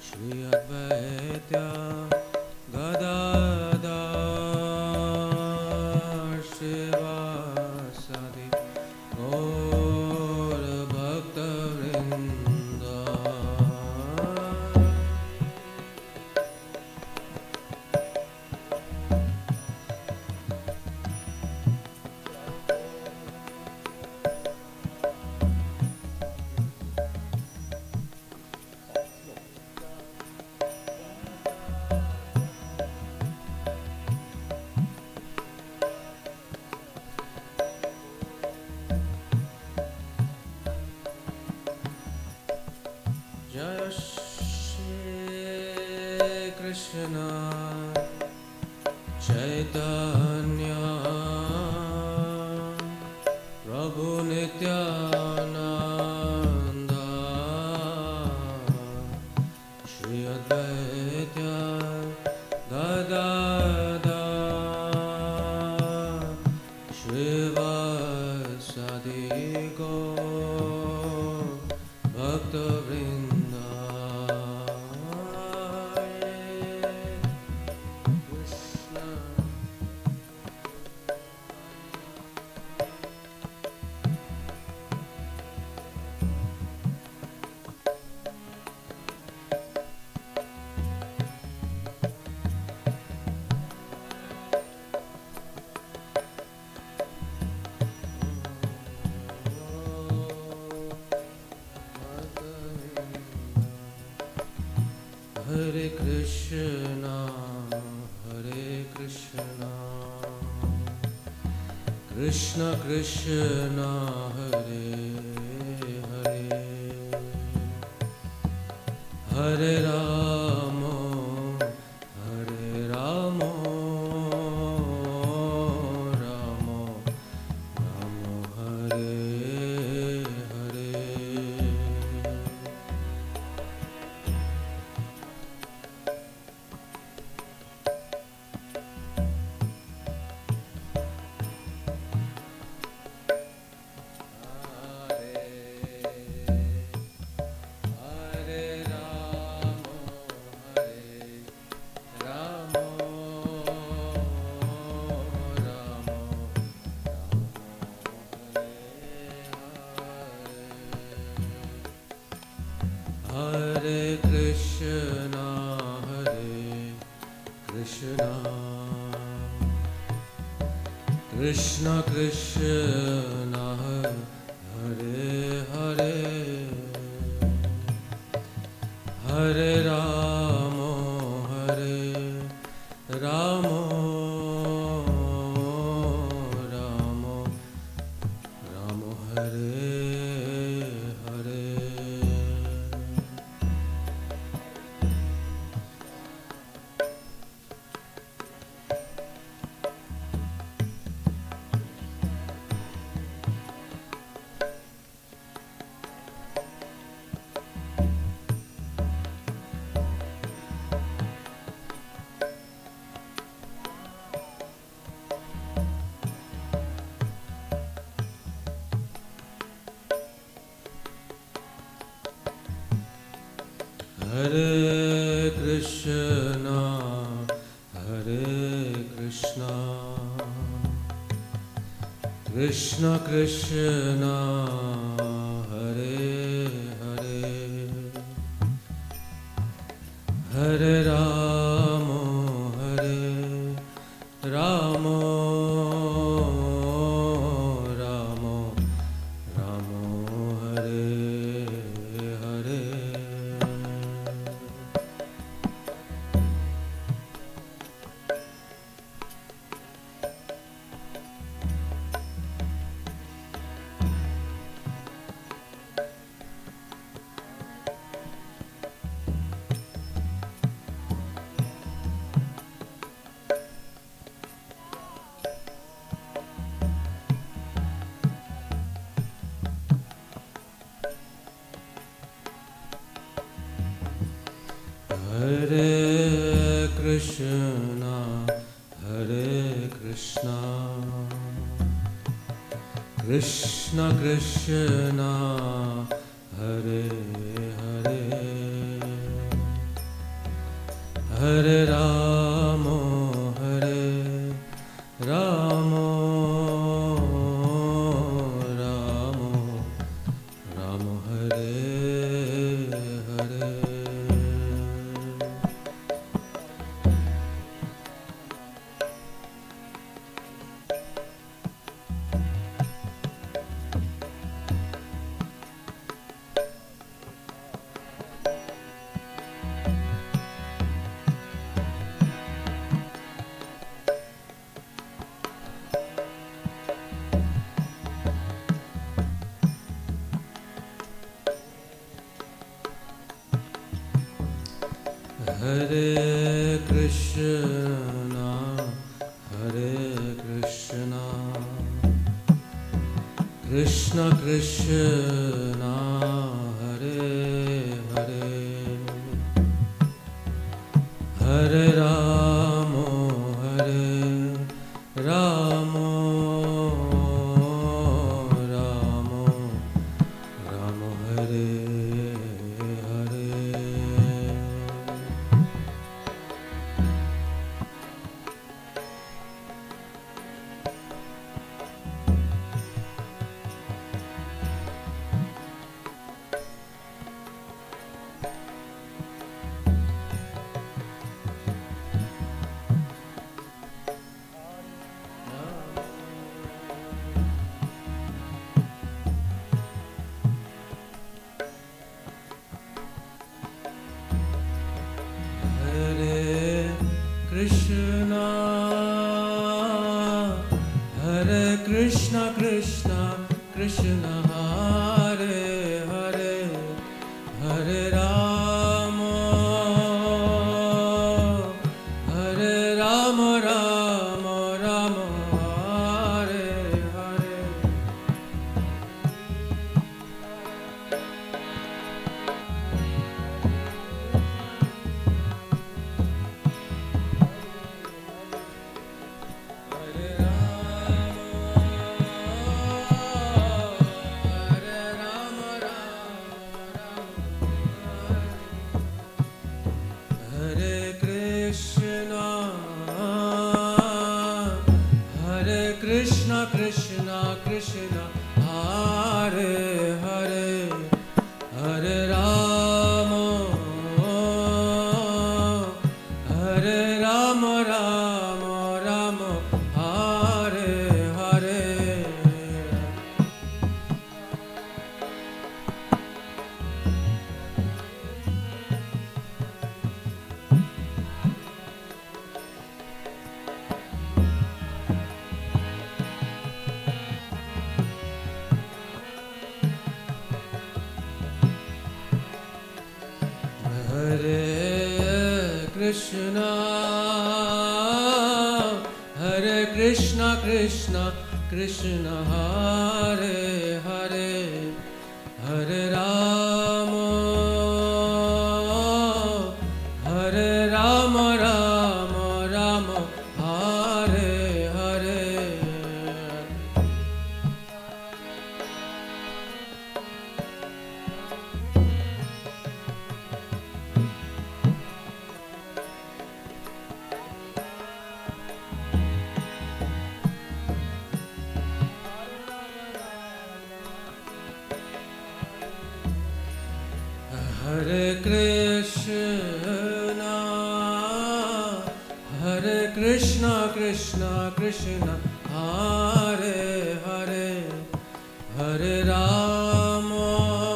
Shri Advaita Gadadhar Shivasadi Gaur Bhakta Vrinda. Jai Shri Krishna Chaitanya Prabhu Nityananda Shri Advaita Gadadhar Shivasadi Gaur Bhakta Vrinda. Hare Krishna, Hare Krishna, Krishna Krishna, Hare Hare, Hare Rama, Hare Rama, Rama Rama, Hare Hare. Hare Krishna, Hare Krishna, Krishna Krishna, Hare Hare, Hare Rama, Hare Rama, Rama Rama, Hare Hare. Hare Krishna, Hare Krishna, Krishna Krishna, Hare Hare, Hare Rama, Hare Rama, Rama Rama, Hare Hare. Hare Krishna, Hare Krishna, Krishna Krishna, Hare Hare, Hare Ramo, Hare Ramo, Ramo Ramo, Hare Hare. Hare Krishna, Hare Krishna, Krishna Krishna, Hare Hare, Hare Ramo, Hare Ramo, Ramo Ramo, Hare Hare. Krishna, Hare Krishna, Krishna Krishna, Hare Hare, Hare Rama, Hare Rama, Rama Rama, Hare Hare. Krishna, Krishna Krishna, Hare Hare, Hare Rama, Hare Rama, Rama Rama, Hare Hare. Hare Krishna, Hare Krishna, Krishna Krishna, Hare Hare, Hare Rama, Hare Rama, Rama Rama, Hare Hare. Hare Krishna, Hare Krishna, Krishna Krishna, Hare Hare, Hare Rama,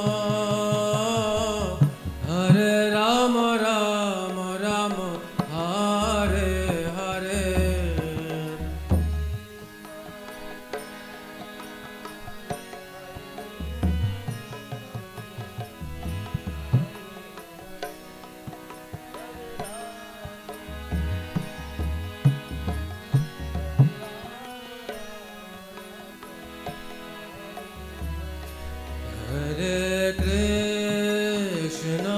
Hare Rama, Rama Rama, Hare Hare. Hare Krishna,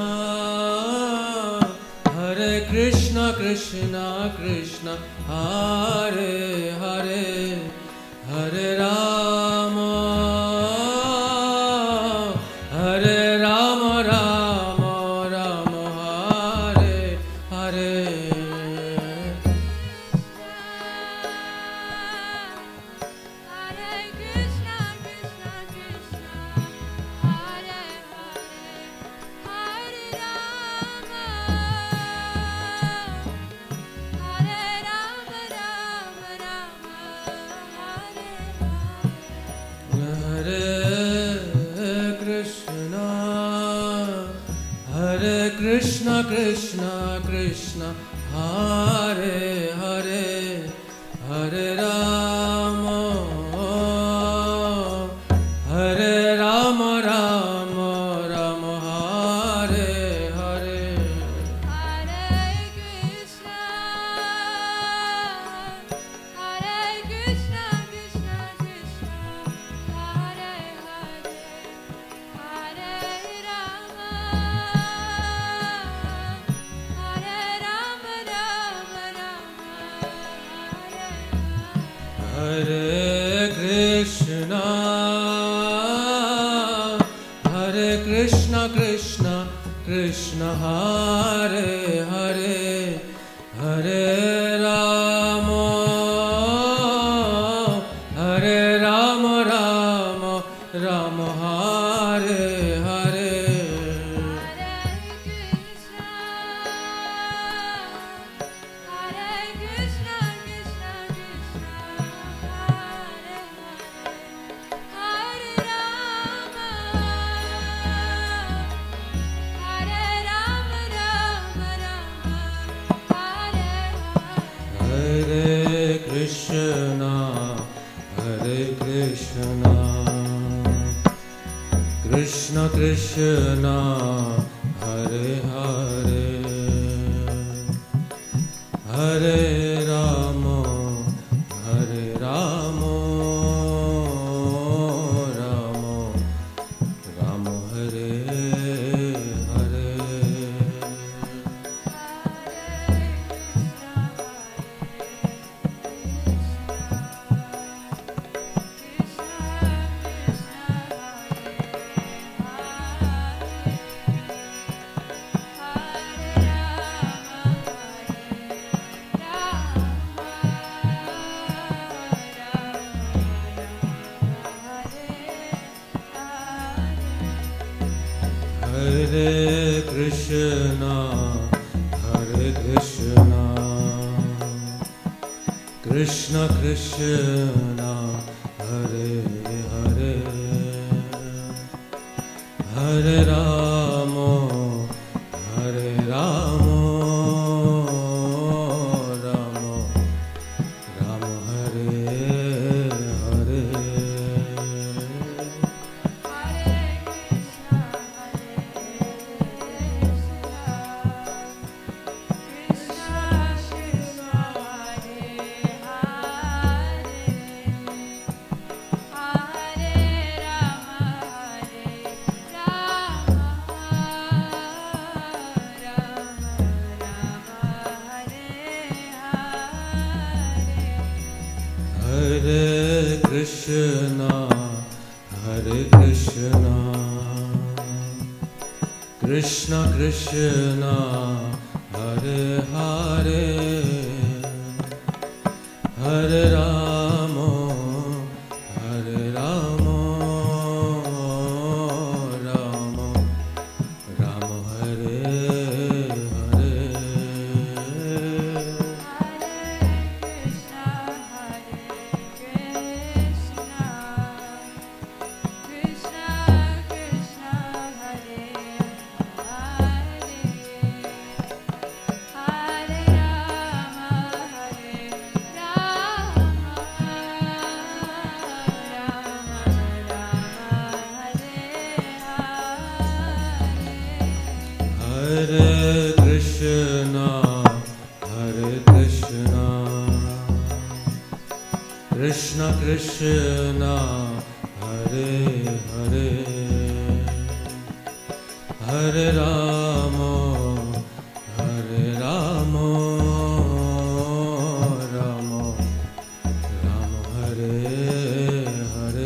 Hare Krishna, Krishna Krishna, Hare Hare, Hare Rama, Hare Rama, Rama Rama, Hare Hare. Krishna Krishna Hare Hare Hare Rama Hare Rama Rama Rama Hare Hare Hare Krishna Krishna Krishna Hare Hare Hare Rama Rama Hare Hare Krishna Krishna Krishna Hare Hare Hare Rama Rama Rama Hare Hare Hare Krishna Krishna Krishna Hare Hare Rama Rama Hare Hare Krishna Krishna Krishna Hare Hare Hare Rama Rama Rama Hare Hare Hare Krishna Krishna Krishna Hare Hare Hare Rama Rama Rama Hare Hare Hare Krishna Krishna Krishna Hare Hare Hare Rama Rama Rama Hare Hare Hare Krishna Krishna Krishna Hare Hare Hare Rama Rama Rama Hare Hare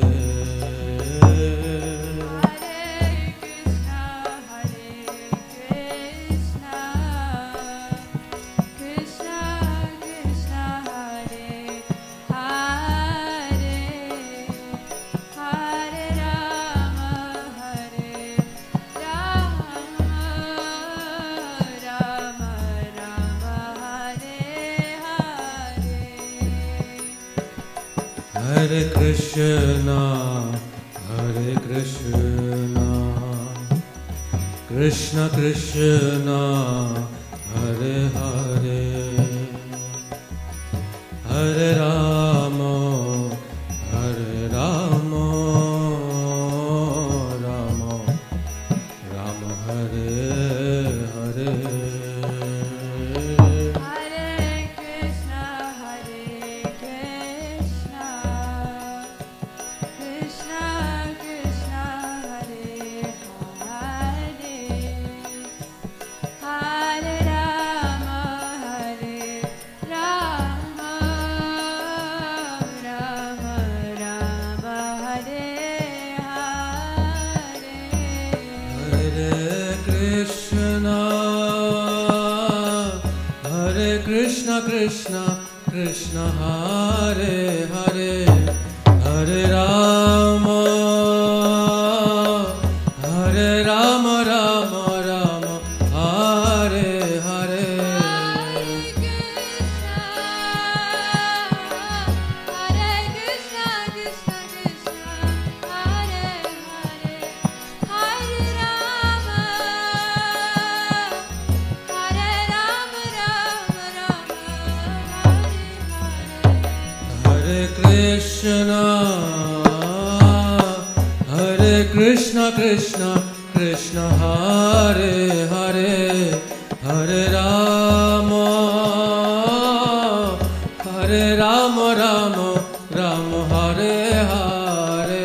Hare Krishna Krishna Krishna Krishna Krishna Krishna Hare Hare Hare Rama Hare Rama Rama Rama Hare Hare Hare Krishna Krishna Krishna Hare Hare Hare Rama Hare Rama Rama Rama Hare Hare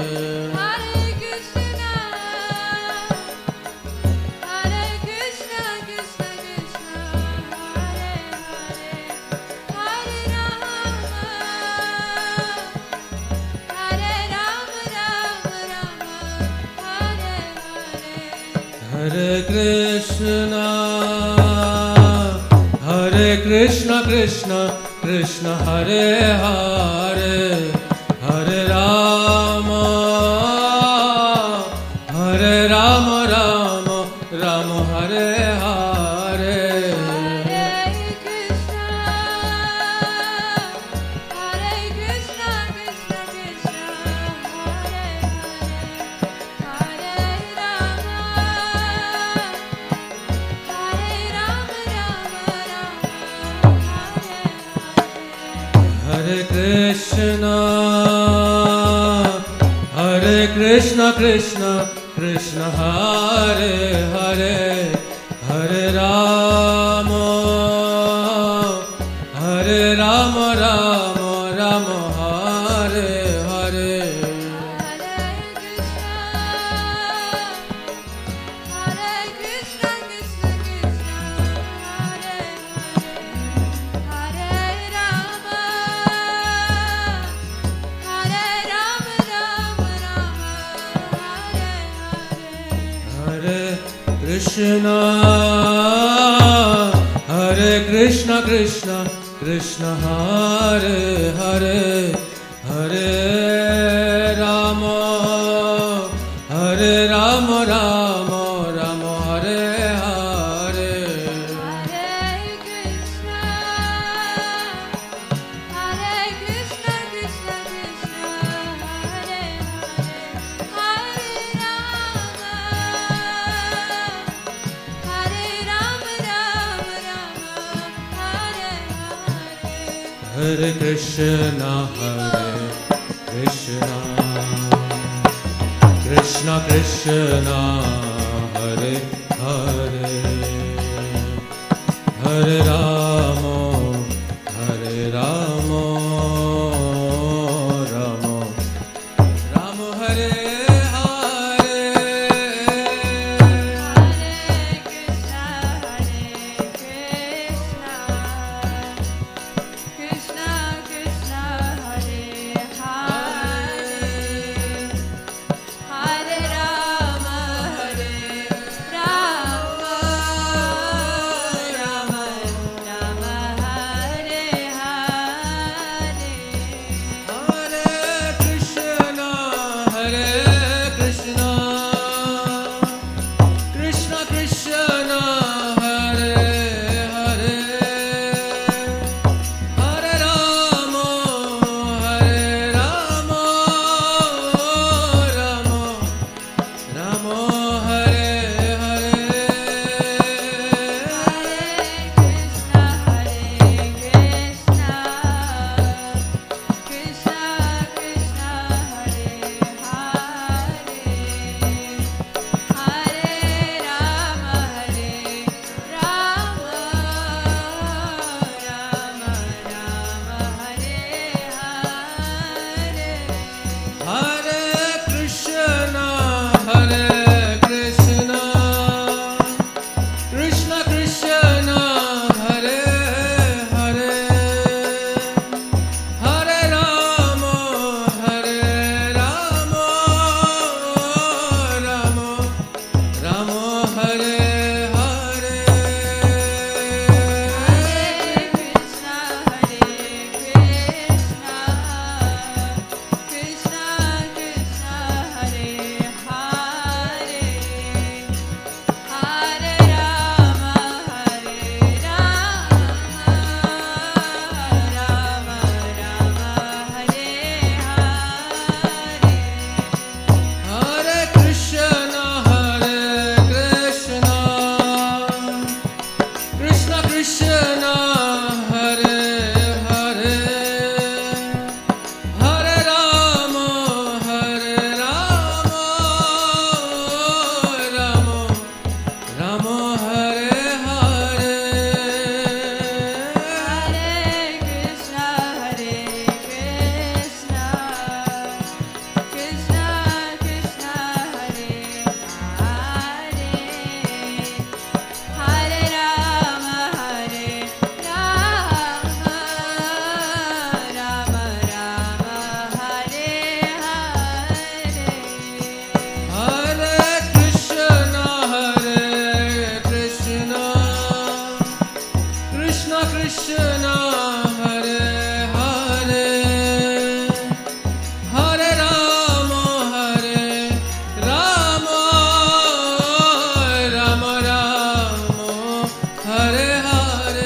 Hare Krishna Krishna Krishna Hare Hare Hare Rama Hare Rama Rama Rama Hare Hare Hare Krishna Krishna Krishna Hare Hare Hare Rama Hare Rama Rama Rama Hare Hare Krishna Krishna Krishna Hare Hare Hare Rama Hare Rama Rama Rama Hare Hare Hare Krishna Krishna Krishna Hare Hare Hare Rama Rama Rama Hare Hare Krishna, Hare Hare, Hare Rama, Rama Rama, Hare Hare. Hare Krishna, Krishna Krishna, Hare Hare, Hare Rama, Rama Rama, Hare Hare. Hare Krishna, Krishna Krishna, Hare Hare, Hare Rama, Rama Rama, Hare Hare.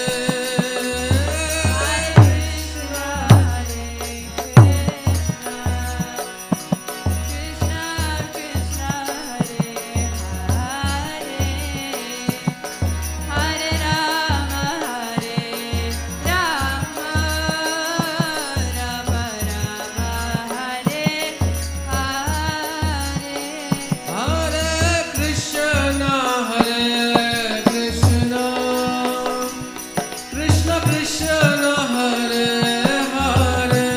Hare Krishna, Krishna Krishna, Hare Hare,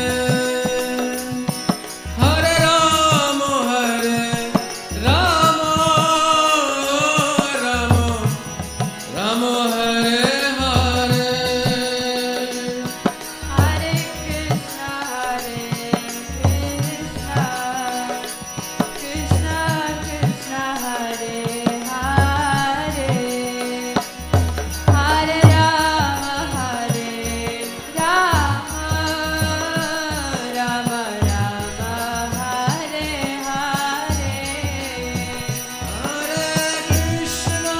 Hare Rama, Rama Hare Hare. Hare Krishna, Krishna Krishna, Hare Hare, Hare Rama, Rama Rama, Hare Hare. Hare Krishna,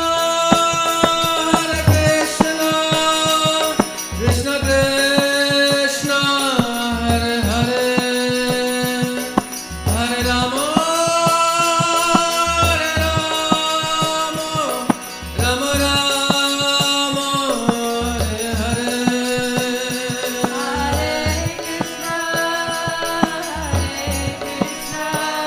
Krishna Krishna, Hare Hare, Hare Rama, Rama Rama, Hare Hare. Hare Krishna, Krishna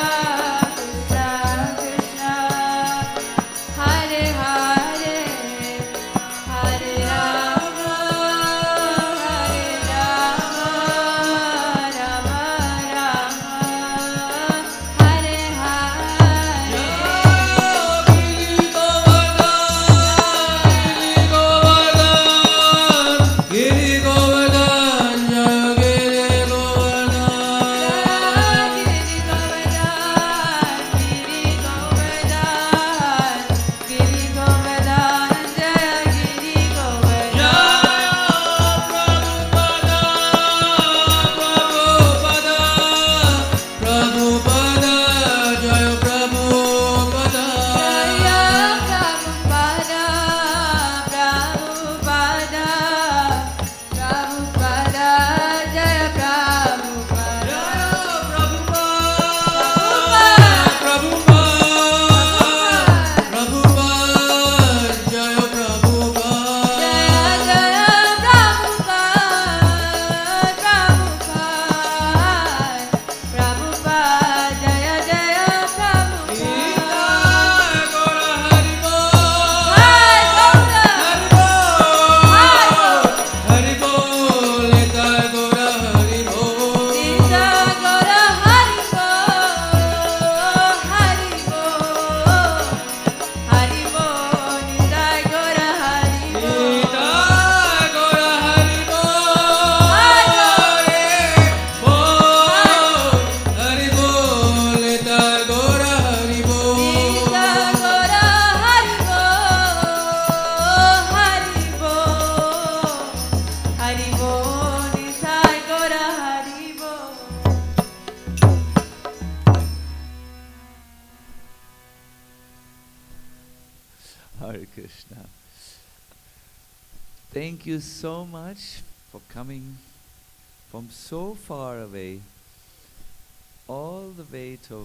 Krishna, Hare Hare, Hare Rama, Rama Rama, Hare Hare. Giri Govardhan, Jaya Giri Govardhan. Giri Govardhan, Jaya Giri Govardhan. Prabhupada, Jaya Prabhupada. Jaya Prabhupada, Prabhupada, Prabhupada, Jaya Prabhupada. Hare Krishna. Thank you so much for coming from so far away, all the way to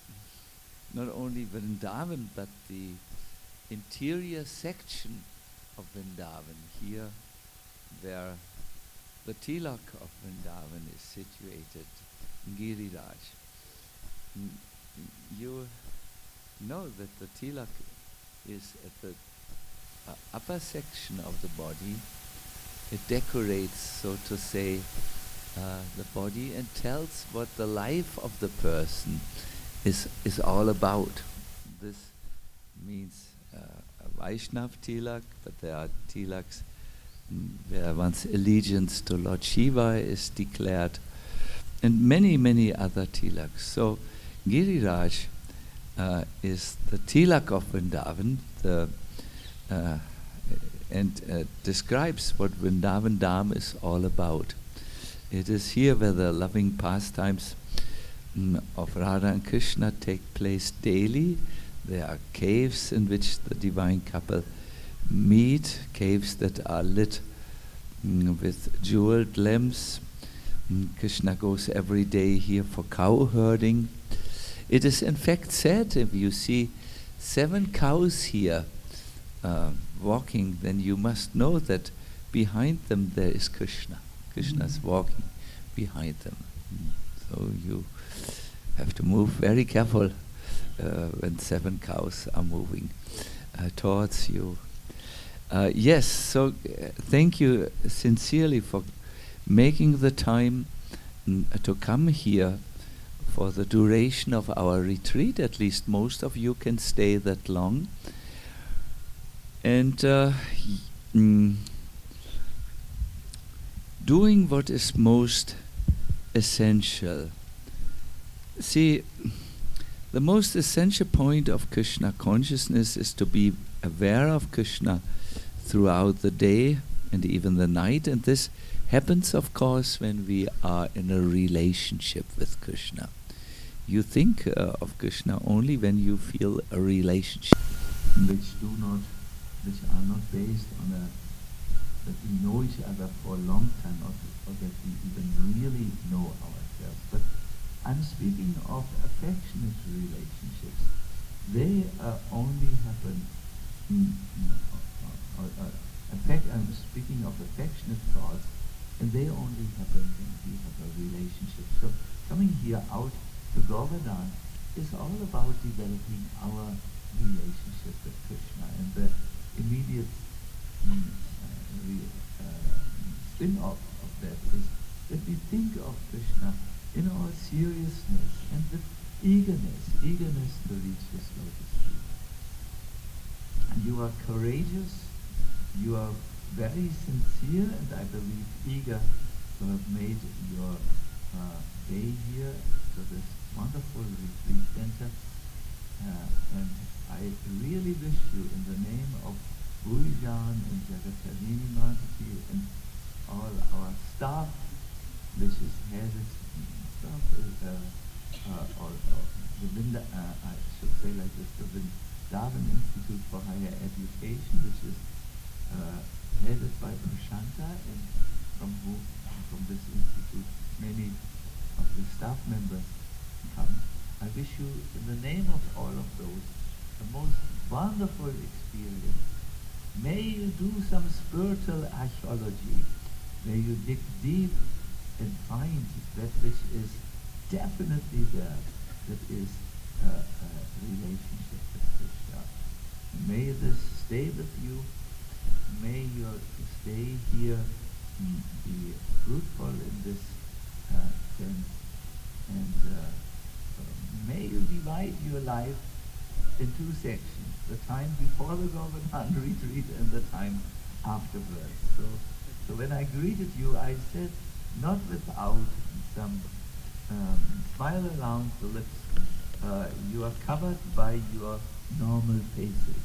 not only Vrindavan but the interior section of Vrindavan, here where the tilak of Vrindavan is situated, Giriraj. You know that the tilak is at the upper section of the body. It decorates, so to say, the body and tells what the life of the person is all about. This means a Vaishnav tilak, but there are tilaks where one's allegiance to Lord Shiva is declared, and many, many other tilaks. So Giriraj is the tilak of Vrindavan, and describes what Vrindavan Dham is all about. It is here where the loving pastimes of Radha and Krishna take place daily. There are caves in which the divine couple meet, caves that are lit with jeweled lamps. Krishna goes every day here for cow herding. It is in fact said, if you see 7 cows here walking, then you must know that behind them there is Krishna. Krishna is walking behind them. So you have to move very careful when 7 cows are moving towards you. Yes, so thank you sincerely for making the time to come here for the duration of our retreat. At least most of you can stay that long. And doing what is most essential. See, the most essential point of Krishna consciousness is to be aware of Krishna throughout the day and even the night, and this happens, of course, when we are in a relationship with Krishna. You think of Krishna only when you feel a relationship which are not based on that we know each other for a long time, or that we even really know ourselves. But I'm speaking of affectionate relationships. They only happen. I'm speaking of affectionate thoughts, and they only happen when we have a relationship. So coming here out to Govardhan is all about developing our relationship with Krishna, and the immediate spin-off of that is that we think of Krishna in all seriousness and with eagerness to reach his lotus feet. And you are courageous, you are very sincere, and I believe eager to have made your day here to this wonderful retreat center. And I really wish you, in the name of Bhujan and Jagatalini Mataji and all our staff, which is headed, or the I should say like this, the Vrindavan Institute for Higher Education, which is headed by Prashanta, and from this institute many of the staff members come. I wish you, in the name of all of those, the most wonderful experience. May you do some spiritual archaeology. May you dig deep and find that which is definitely there, that is a relationship with Krishna. May this stay with you. May your stay here be fruitful in this sense. And may you divide your life in 2 sections, the time before the Govardhan retreat and the time afterwards. So when I greeted you, I said, not without some smile around the lips, you are covered by your normal faces.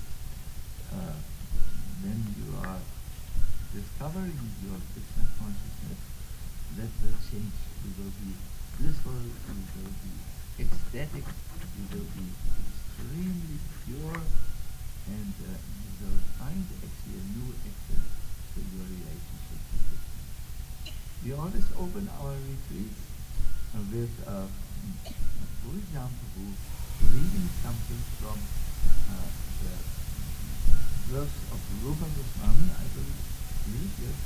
When you are discovering your Krishna consciousness, that will change. You will be blissful, you will be ecstatic, you will be extremely pure, and you will find actually a new access to your relationship with Krishna. We always open our retreats with Bhujan Prabhu reading something from the verse of Rupa Goswami, I believe, yes,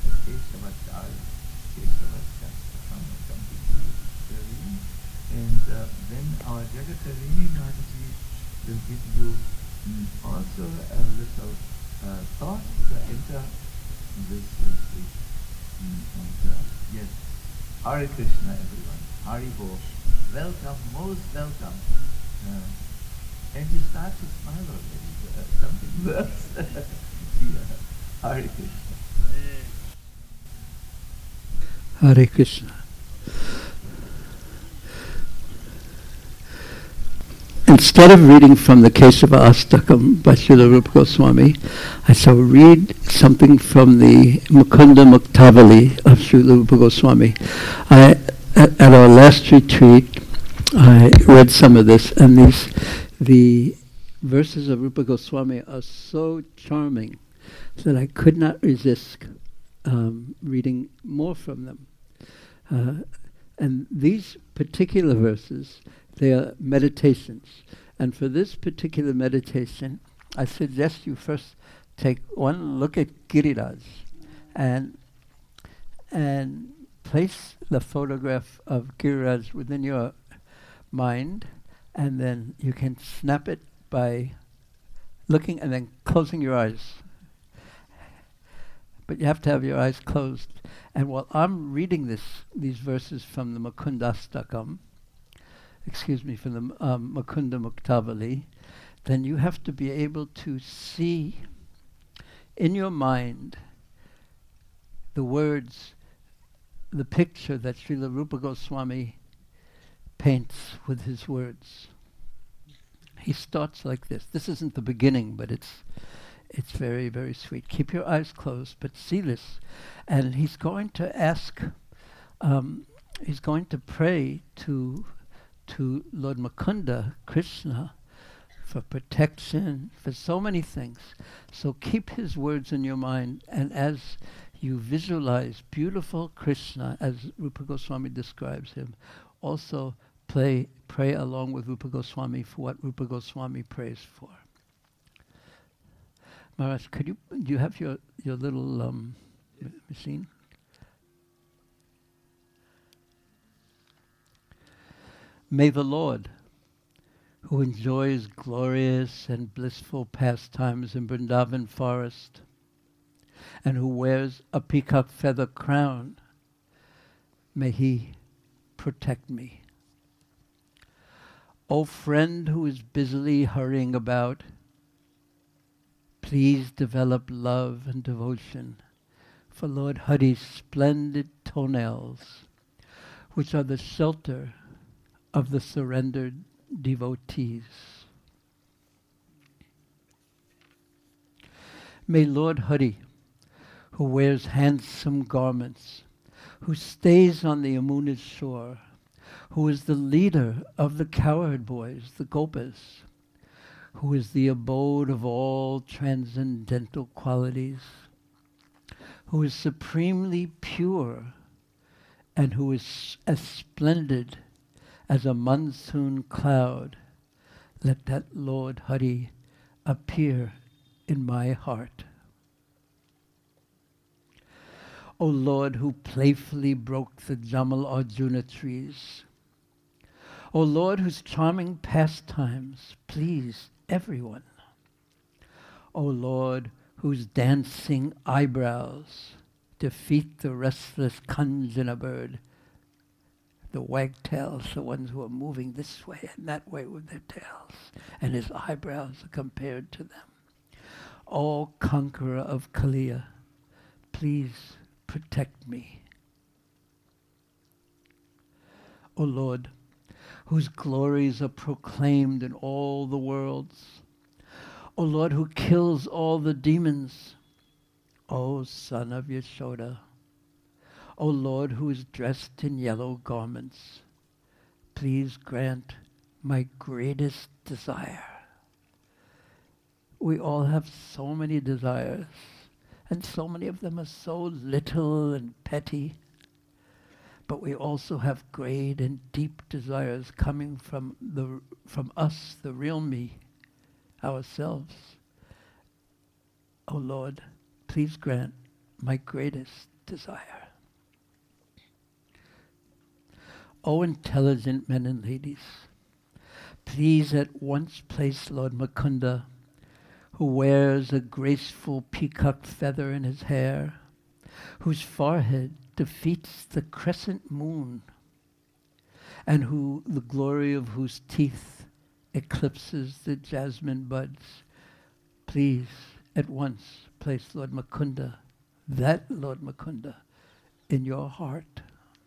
Keshavacharya, something to reading. And then our Jagatarini Mataji will give you also a little thought to enter this week. Yes, Hare Krishna everyone, Hari Bol. Welcome, most welcome. And you start to smile already. Something worse. Yeah. Hare Krishna. Hare Krishna. Instead of reading from the Kesava Astakam by Srila Rupa Goswami, I shall read something from the Mukunda Muktavali of Srila Rupa Goswami. At our last retreat, I read some of this, and the verses of Rupa Goswami are so charming that I could not resist reading more from them. And these particular verses, they are meditations. And for this particular meditation, I suggest you first take one look at Giriraj and place the photograph of Giriraj within your mind, and then you can snap it by looking and then closing your eyes. But you have to have your eyes closed. And while I'm reading these verses from the Mukundastakam, from the Mukunda Muktavali, then you have to be able to see in your mind the words, the picture that Srila Rupa Goswami paints with his words. He starts like this. This isn't the beginning, but it's very, very sweet. Keep your eyes closed, but see this. And he's going to ask, he's going to pray to Lord Mukunda, Krishna, for protection, for so many things. So keep his words in your mind, and as you visualize beautiful Krishna, as Rupa Goswami describes him, also pray along with Rupa Goswami for what Rupa Goswami prays for. Maharaj, do you have your little machine? May the Lord, who enjoys glorious and blissful pastimes in Vrindavan forest, and who wears a peacock feather crown, may he protect me. O friend who is busily hurrying about, please develop love and devotion for Lord Hari's splendid toenails, which are the shelter of the surrendered devotees. May Lord Hari, who wears handsome garments, who stays on the Yamuna's shore, who is the leader of the cowherd boys, the Gopas, who is the abode of all transcendental qualities, who is supremely pure, and who is as splendid as a monsoon cloud, let that Lord Hari appear in my heart. O Lord, who playfully broke the Jamal Arjuna trees, O Lord, whose charming pastimes please everyone, O Lord, whose dancing eyebrows defeat the restless Kanjana bird, the wagtails, the ones who are moving this way and that way with their tails, and his eyebrows are compared to them. O conqueror of Kaliya, please protect me. O Lord, whose glories are proclaimed in all the worlds, O Lord, who kills all the demons, O Son of Yashoda, O Lord, who is dressed in yellow garments, please grant my greatest desire. We all have so many desires, and so many of them are so little and petty, but we also have great and deep desires coming from us, the real me, ourselves. O Lord, please grant my greatest desire. O intelligent men and ladies, please at once place Lord Mukunda, who wears a graceful peacock feather in his hair, whose forehead defeats the crescent moon, and who the glory of whose teeth eclipses the jasmine buds. Please at once place Lord Mukunda, that Lord Mukunda, in your heart.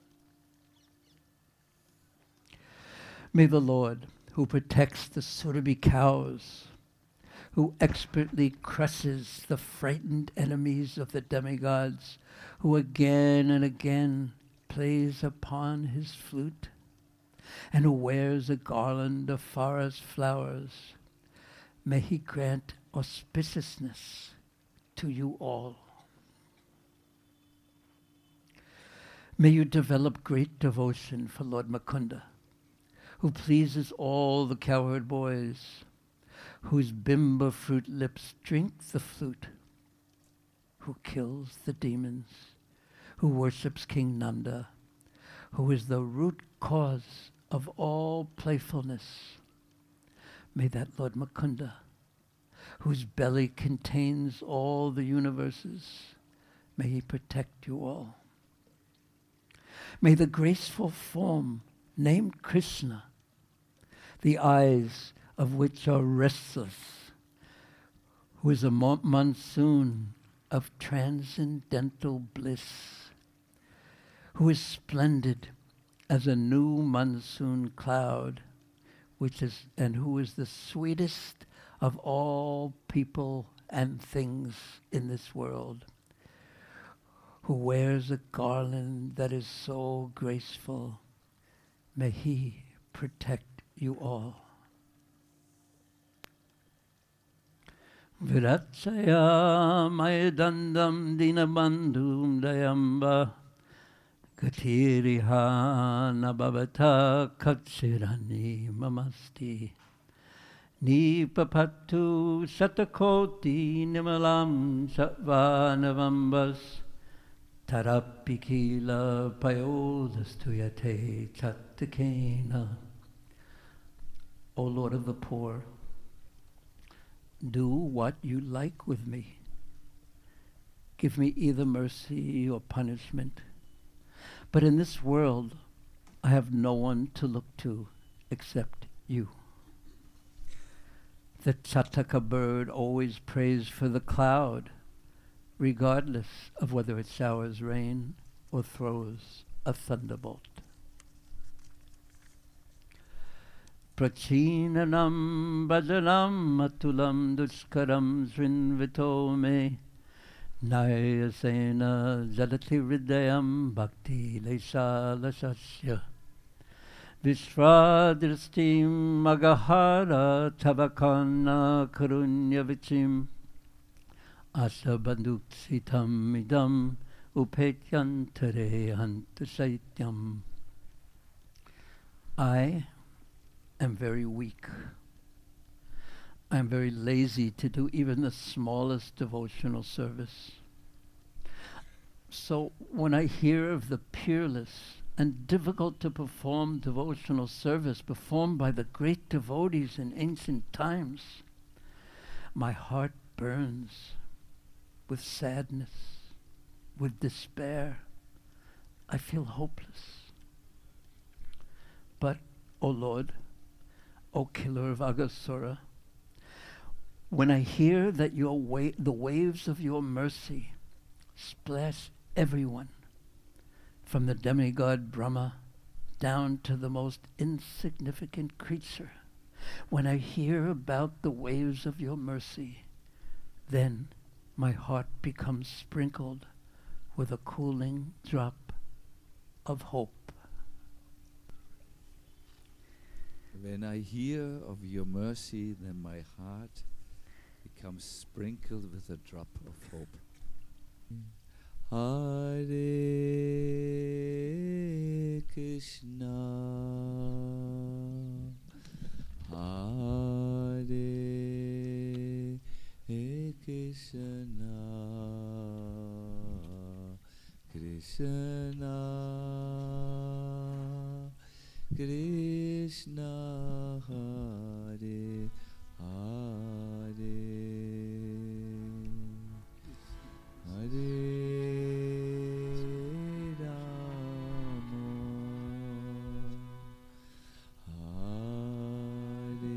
May the Lord, who protects the Surabhi cows, who expertly crushes the frightened enemies of the demigods, who again and again plays upon his flute, and who wears a garland of forest flowers, may he grant auspiciousness to you all. May you develop great devotion for Lord Mukunda, who pleases all the cowherd boys, whose bimba fruit lips drink the flute, who kills the demons, who worships King Nanda, who is the root cause of all playfulness. May that Lord Mukunda, whose belly contains all the universes, may he protect you all. May the graceful form named Krishna, the eyes of which are restless, who is a monsoon of transcendental bliss, who is splendid as a new monsoon cloud, and who is the sweetest of all people and things in this world, who wears a garland that is so graceful, may he protect you all. Viratsaya mayadandam dinabandhum dayamba Gatiriha nabhavata katsirani mamasti Nipapatu satakoti nimalam satvanavambas Tarapikila payodastuyate chattakena. O Lord of the poor, do what you like with me. Give me either mercy or punishment. But in this world, I have no one to look to except you. The Chataka bird always prays for the cloud, regardless of whether it showers rain or throws a thunderbolt. Prachinanam bhajanam atulam duskaram srinvito me Nayasena jalati hridayam bhakti leshalasasya Vishradristim magahara tabakana karunya vichim Asabandhuksitam idam upetyantare hantasaityam. I am very weak. I am very lazy to do even the smallest devotional service. So when I hear of the peerless and difficult to perform devotional service performed by the great devotees in ancient times, my heart burns with sadness, with despair. I feel hopeless. But, O Lord, O killer of Aghasura, when I hear that the waves of your mercy splash everyone, from the demigod Brahma down to the most insignificant creature, when I hear about the waves of your mercy, then my heart becomes sprinkled with a cooling drop of hope. When I hear of your mercy, then my heart becomes sprinkled with a drop of hope. Hare Krishna, Hare Krishna, Krishna Hare Hare Hare Rama Hare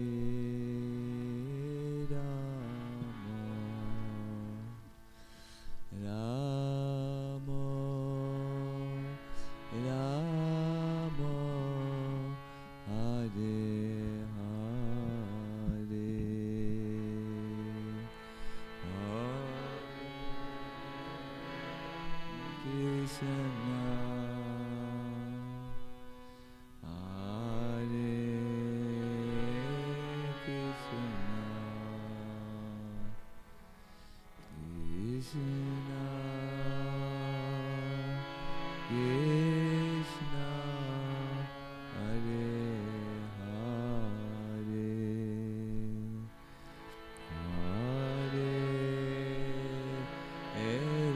Rama Rama Rama Hare Hare Krishna Hare Krishna Krishna Krishna Hare Hare Hare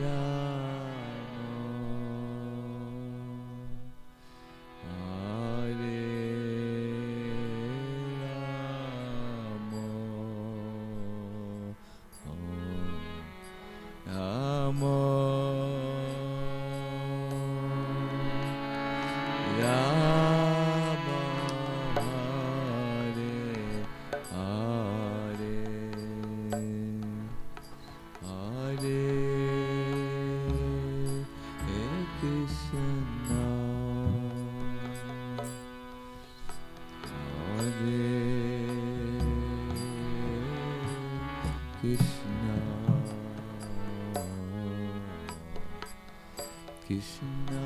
Krishna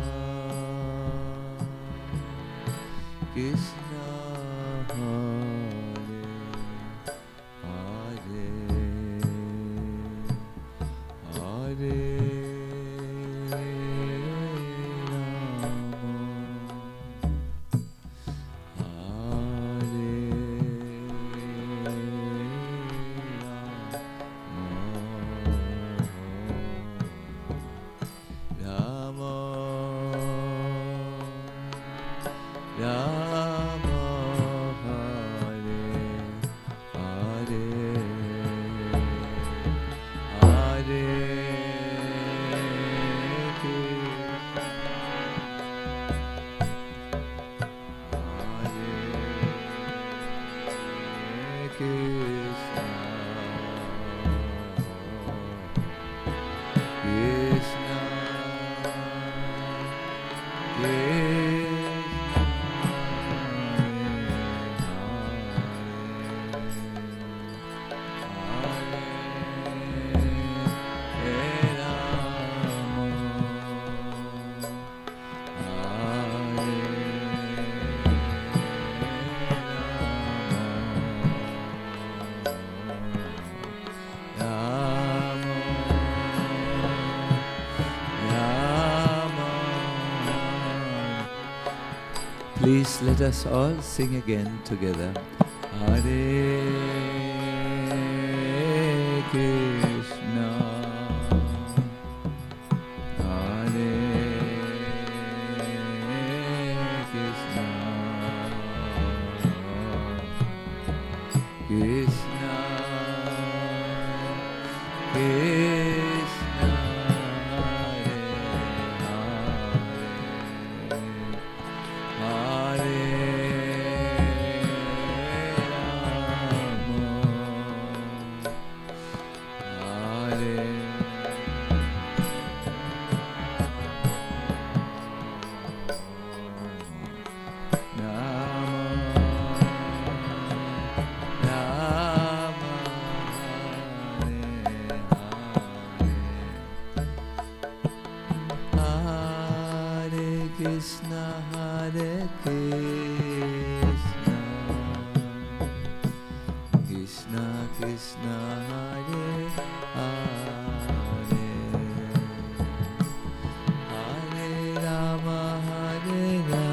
Krishna Hare Hare Hare Please let us all sing again together. Hare Krishna, Hare Krishna, Krishna Krishna, Hare Krishna, Hare Krishna, Krishna Krishna, Hare Hare, Hare Rama, Hare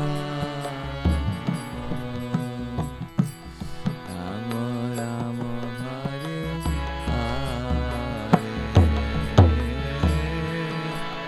Rama, Rama Rama, Hare Hare,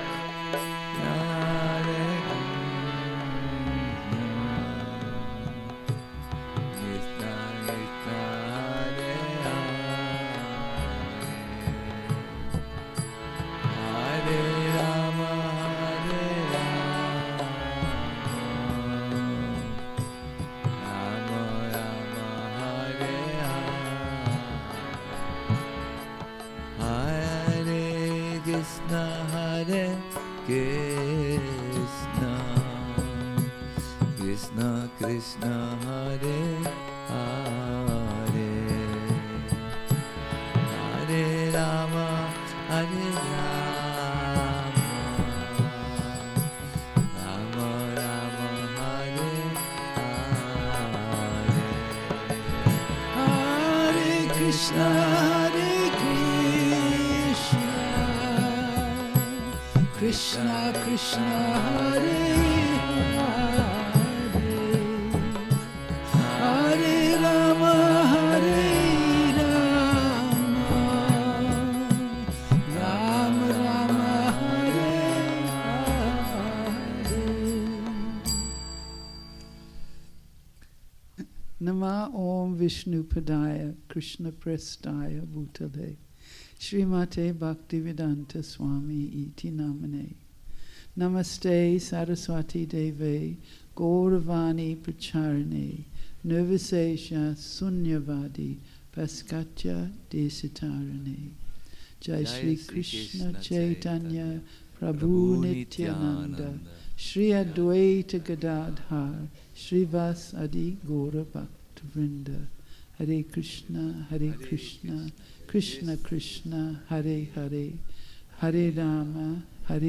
Nama Om Vishnu Padaya Krishna Prestaya Bhutale Srimate Bhaktivedanta Swami Iti Namane Namaste Saraswati Deve Gauravani Pracharane Nirvisesha Sunyavadi Paskatya Desitarane Jai Shri Krishna Chaitanya Prabhu Nityananda Shri Advaita Gadadhar Shrivas Adi Gaura Bhakta Vrinda Hare Krishna Krishna Krishna Hare Hare Hare Rama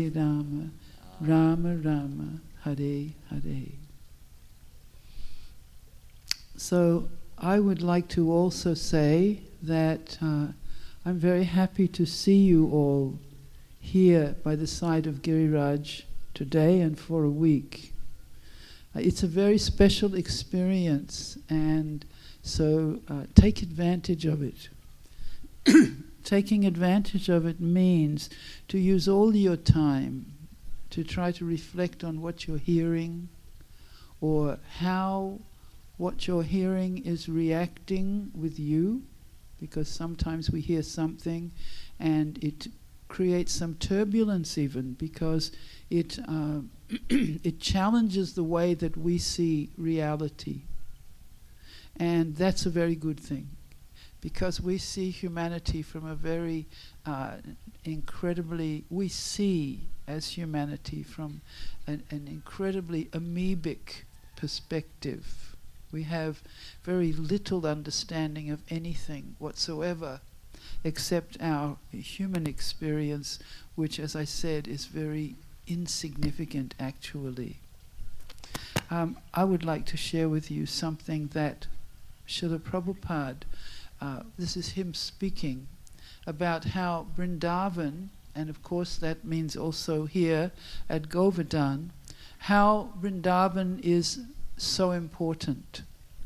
Rama Rama Hare Hare. So I would like to also say that I'm very happy to see you all here by the side of Giriraj today and for a week. It's a very special experience, and so take advantage of it. Taking advantage of it means to use all your time to try to reflect on what you're hearing, or how what you're hearing is reacting with you, because sometimes we hear something and it creates some turbulence even, because it it challenges the way that we see reality. And that's a very good thing, because we see humanity from a very we see as humanity from an incredibly amoebic perspective. We have very little understanding of anything whatsoever except our human experience, which, as I said, is very insignificant actually. I would like to share with you something that Srila Prabhupada, this is him speaking about how Vrindavan, and of course that means also here at Govardhan, how Vrindavan is so important.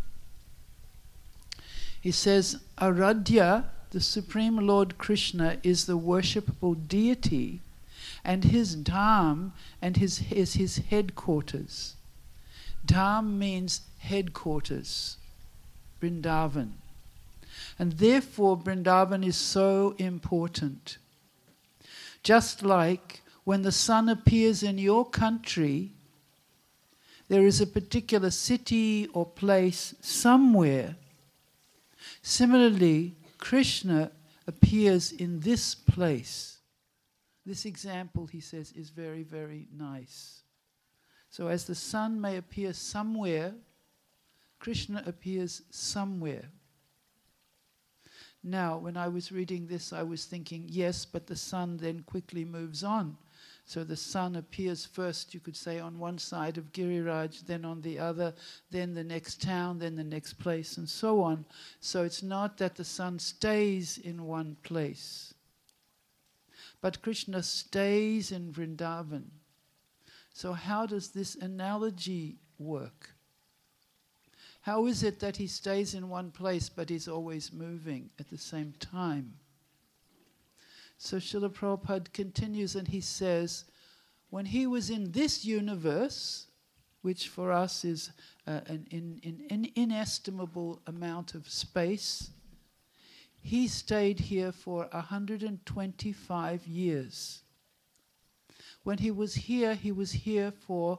He says, Aradhya, the Supreme Lord Krishna, is the worshipable deity, and his dham and is his headquarters. Dham means headquarters, Vrindavan. And therefore Vrindavan is so important. Just like when the sun appears in your country, there is a particular city or place somewhere. Similarly, Krishna appears in this place. This example, he says, is very, very nice. So as the sun may appear somewhere, Krishna appears somewhere. Now, when I was reading this, I was thinking, yes, but the sun then quickly moves on. So the sun appears first, you could say, on one side of Giriraj, then on the other, then the next town, then the next place, and so on. So it's not that the sun stays in one place. But Krishna stays in Vrindavan. So how does this analogy work? How is it that he stays in one place but he's always moving at the same time? So Srila Prabhupada continues and he says, when he was in this universe, which for us is an inestimable amount of space, he stayed here for 125 years. When he was here for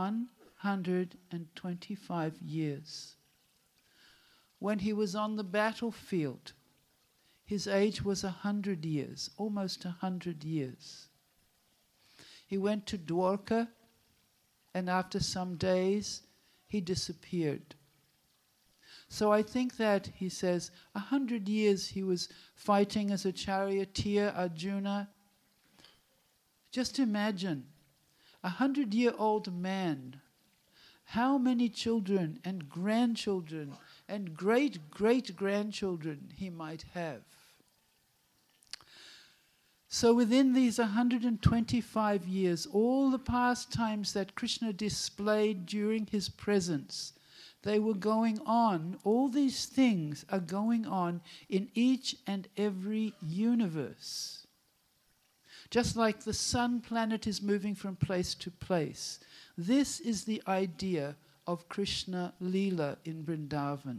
125 years. When he was on the battlefield, his age was 100 years, almost 100 years. He went to Dwarka, and after some days, he disappeared. So I think that, he says, 100 years he was fighting as a charioteer, Arjuna. Just imagine, 100-year-old man, how many children and grandchildren and great-great-grandchildren he might have. So within these 125 years, all the pastimes that Krishna displayed during his presence, they were going on. All these things are going on in each and every universe. Just like the sun planet is moving from place to place. This is the idea of Krishna Leela in Vrindavan.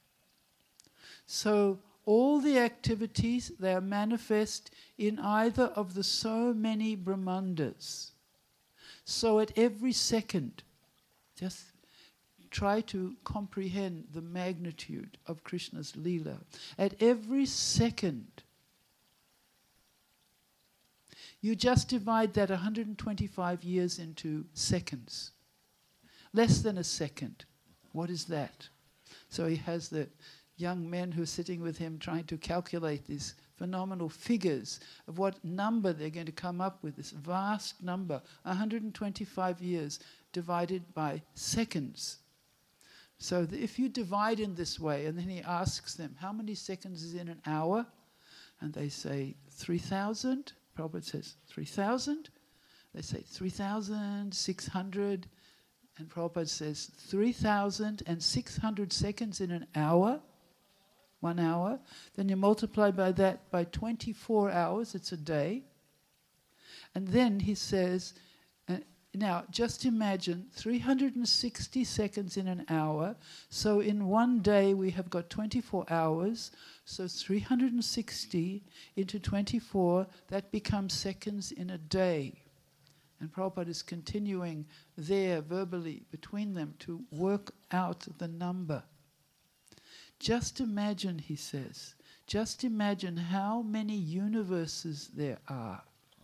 So all the activities, they are manifest in either of the so many Brahmandas. So at every second, just try to comprehend the magnitude of Krishna's Leela. At every second, you just divide that 125 years into seconds. Less than a second. What is that? So he has the young men who are sitting with him trying to calculate these phenomenal figures of what number they're going to come up with, this vast number, 125 years divided by seconds. So if you divide in this way, and then he asks them, how many seconds is in an hour? And they say 3,000. Prabhupada says 3,000. They say 3,600. And Prabhupada says 3,600 seconds in an hour. 1 hour. Then you multiply by that by 24 hours. It's a day. And then he says, now just imagine 360 seconds in an hour. So in one day we have got 24 hours. So 360 into 24, that becomes seconds in a day. And Prabhupada is continuing there verbally between them to work out the number. Just imagine, he says, just imagine how many universes there are.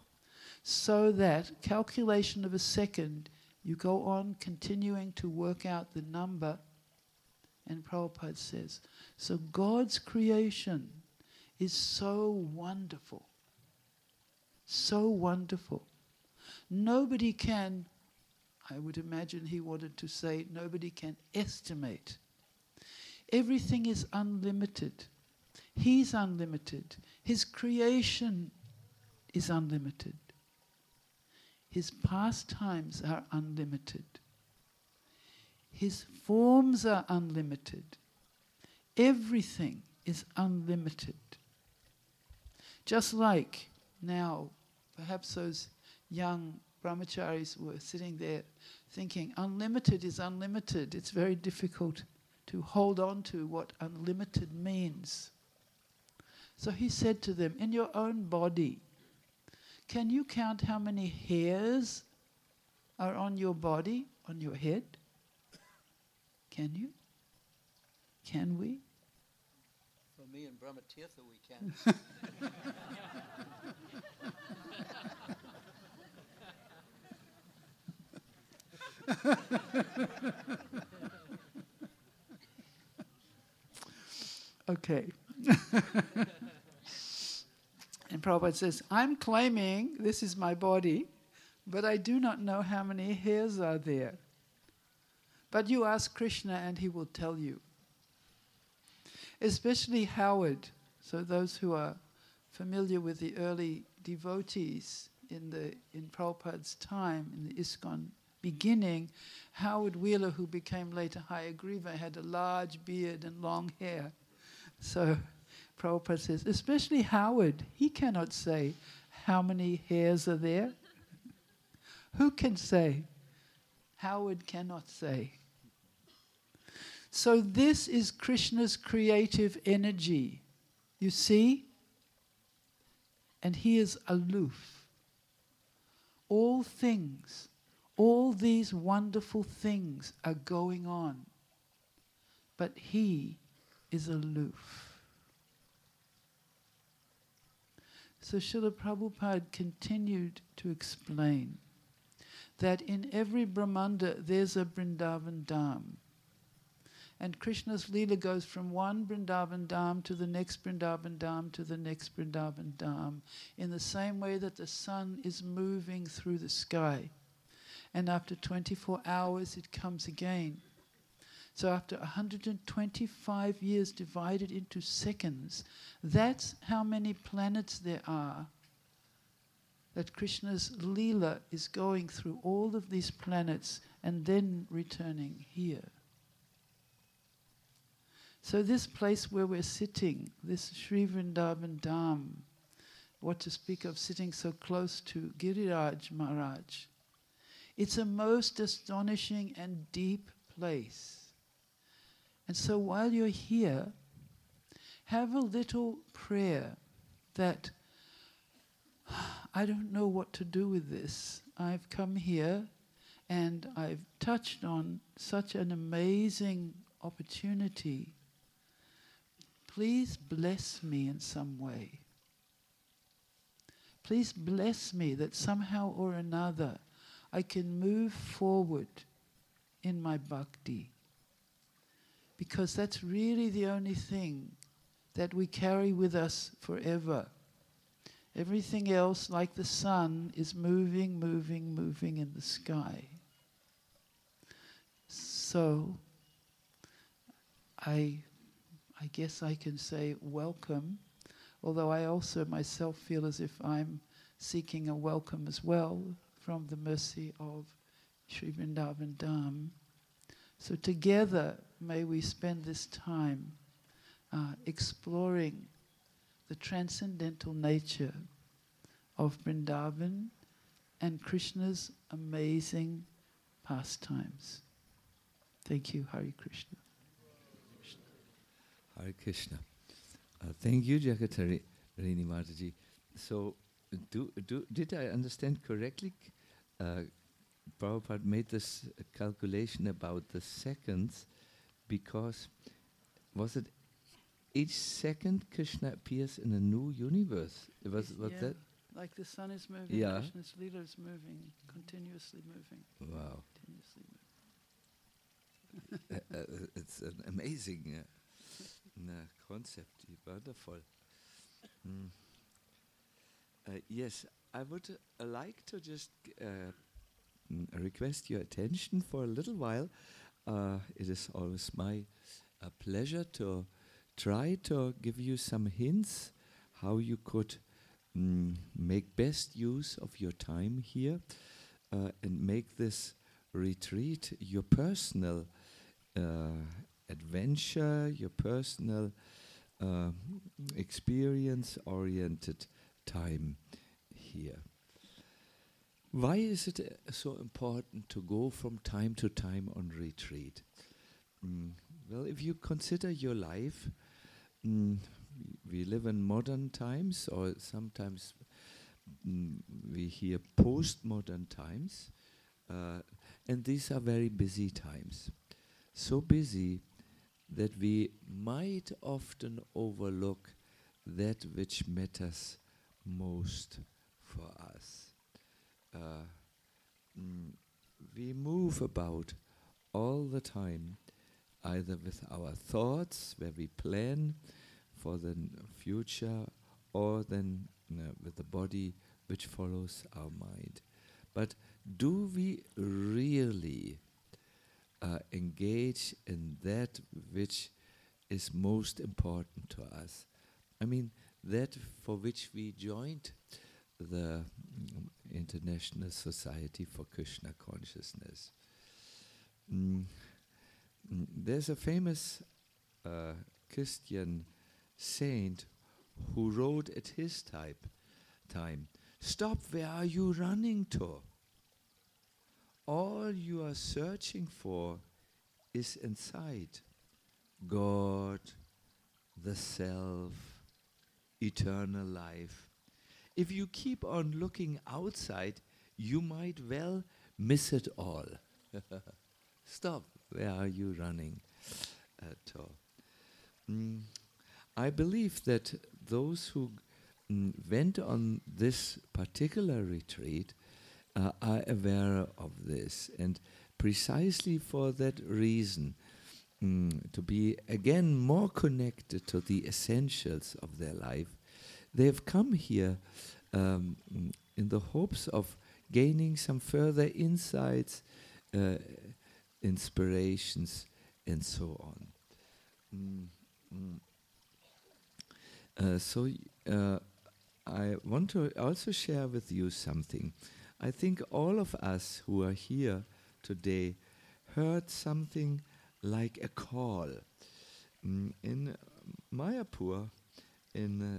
So that calculation of a second, you go on continuing to work out the number. And Prabhupada says, so God's creation is so wonderful. So wonderful. Nobody can, I would imagine he wanted to say, nobody can estimate. Everything is unlimited. He's unlimited. His creation is unlimited. His pastimes are unlimited. His forms are unlimited. Everything is unlimited. Just like now, perhaps those young brahmacharis were sitting there thinking, unlimited is unlimited. It's very difficult to hold on to what unlimited means. So he said to them, in your own body, can you count how many hairs are on your body, on your head? Can you? Can we? For me and Brahmatirtha we can. Okay. And Prabhupada says, I'm claiming this is my body, but I do not know how many hairs are there. But you ask Krishna and he will tell you. Especially Howard, so those who are familiar with the early devotees in Prabhupada's time, in the ISKCON beginning, Howard Wheeler, who became later Hayagriva, had a large beard and long hair. So Prabhupada says, especially Howard, he cannot say how many hairs are there. Who can say? Howard cannot say. So this is Krishna's creative energy. You see? And he is aloof. All things, all these wonderful things are going on. But he is aloof. So Srila Prabhupada continued to explain that in every Brahmanda there's a Vrindavan Dham. And Krishna's Leela goes from one Vrindavan Dham to the next Vrindavan Dham to the next Vrindavan Dham, in the same way that the sun is moving through the sky. And after 24 hours it comes again. So after 125 years divided into seconds, that's how many planets there are. That Krishna's Leela is going through all of these planets and then returning here. So this place where we're sitting, this Sri Vrindavan Dham, what to speak of sitting so close to Giriraj Maharaj, it's a most astonishing and deep place. And so while you're here, have a little prayer that, I don't know what to do with this. I've come here and I've touched on such an amazing opportunity. Please bless me in some way. Please bless me that somehow or another I can move forward in my bhakti. Because that's really the only thing that we carry with us forever. Everything else, like the sun, is moving, moving, moving in the sky. So, I guess I can say welcome, although I also myself feel as if I'm seeking a welcome as well from the mercy of Sri Vrindavan Dham. So together may we spend this time exploring the transcendental nature of Vrindavan and Krishna's amazing pastimes. Thank you, Hare Krishna. Hare Krishna. Thank you, Jagatari Rini Mataji. So, did I understand correctly? Prabhupada made this calculation about the seconds because, was it each second Krishna appears in a new universe? Was that? Like the sun is moving, Yeah. Krishna's Leela is moving, continuously moving. Wow. Continuously moving. It's an amazing concept. Wonderful. Yes, I would like to just request your attention for a little while. It is always my pleasure to try to give you some hints how you could make best use of your time here and make this retreat your personal adventure, your personal experience-oriented time here. Why is it so important to go from time to time on retreat? Well, if you consider your life, we live in modern times, or sometimes we hear postmodern times, and these are very busy times. So busy that we might often overlook that which matters most for us. We move about all the time, either with our thoughts, where we plan for the future, or then with the body which follows our mind. But do we really engage in that which is most important to us? I mean, that for which we joined the International Society for Krishna Consciousness. There's a famous Christian saint who wrote at his time, "Stop, where are you running to?" all you are searching for is inside. God, the self, eternal life. If you keep on looking outside, you might well miss it all. Stop. Where are you running to? I believe that those who went on this particular retreat are aware of this, and precisely for that reason, to be again more connected to the essentials of their life, they have come here in the hopes of gaining some further insights, inspirations, and so on. I want to also share with you something. I think all of us who are here today heard something like a call. In Mayapur, in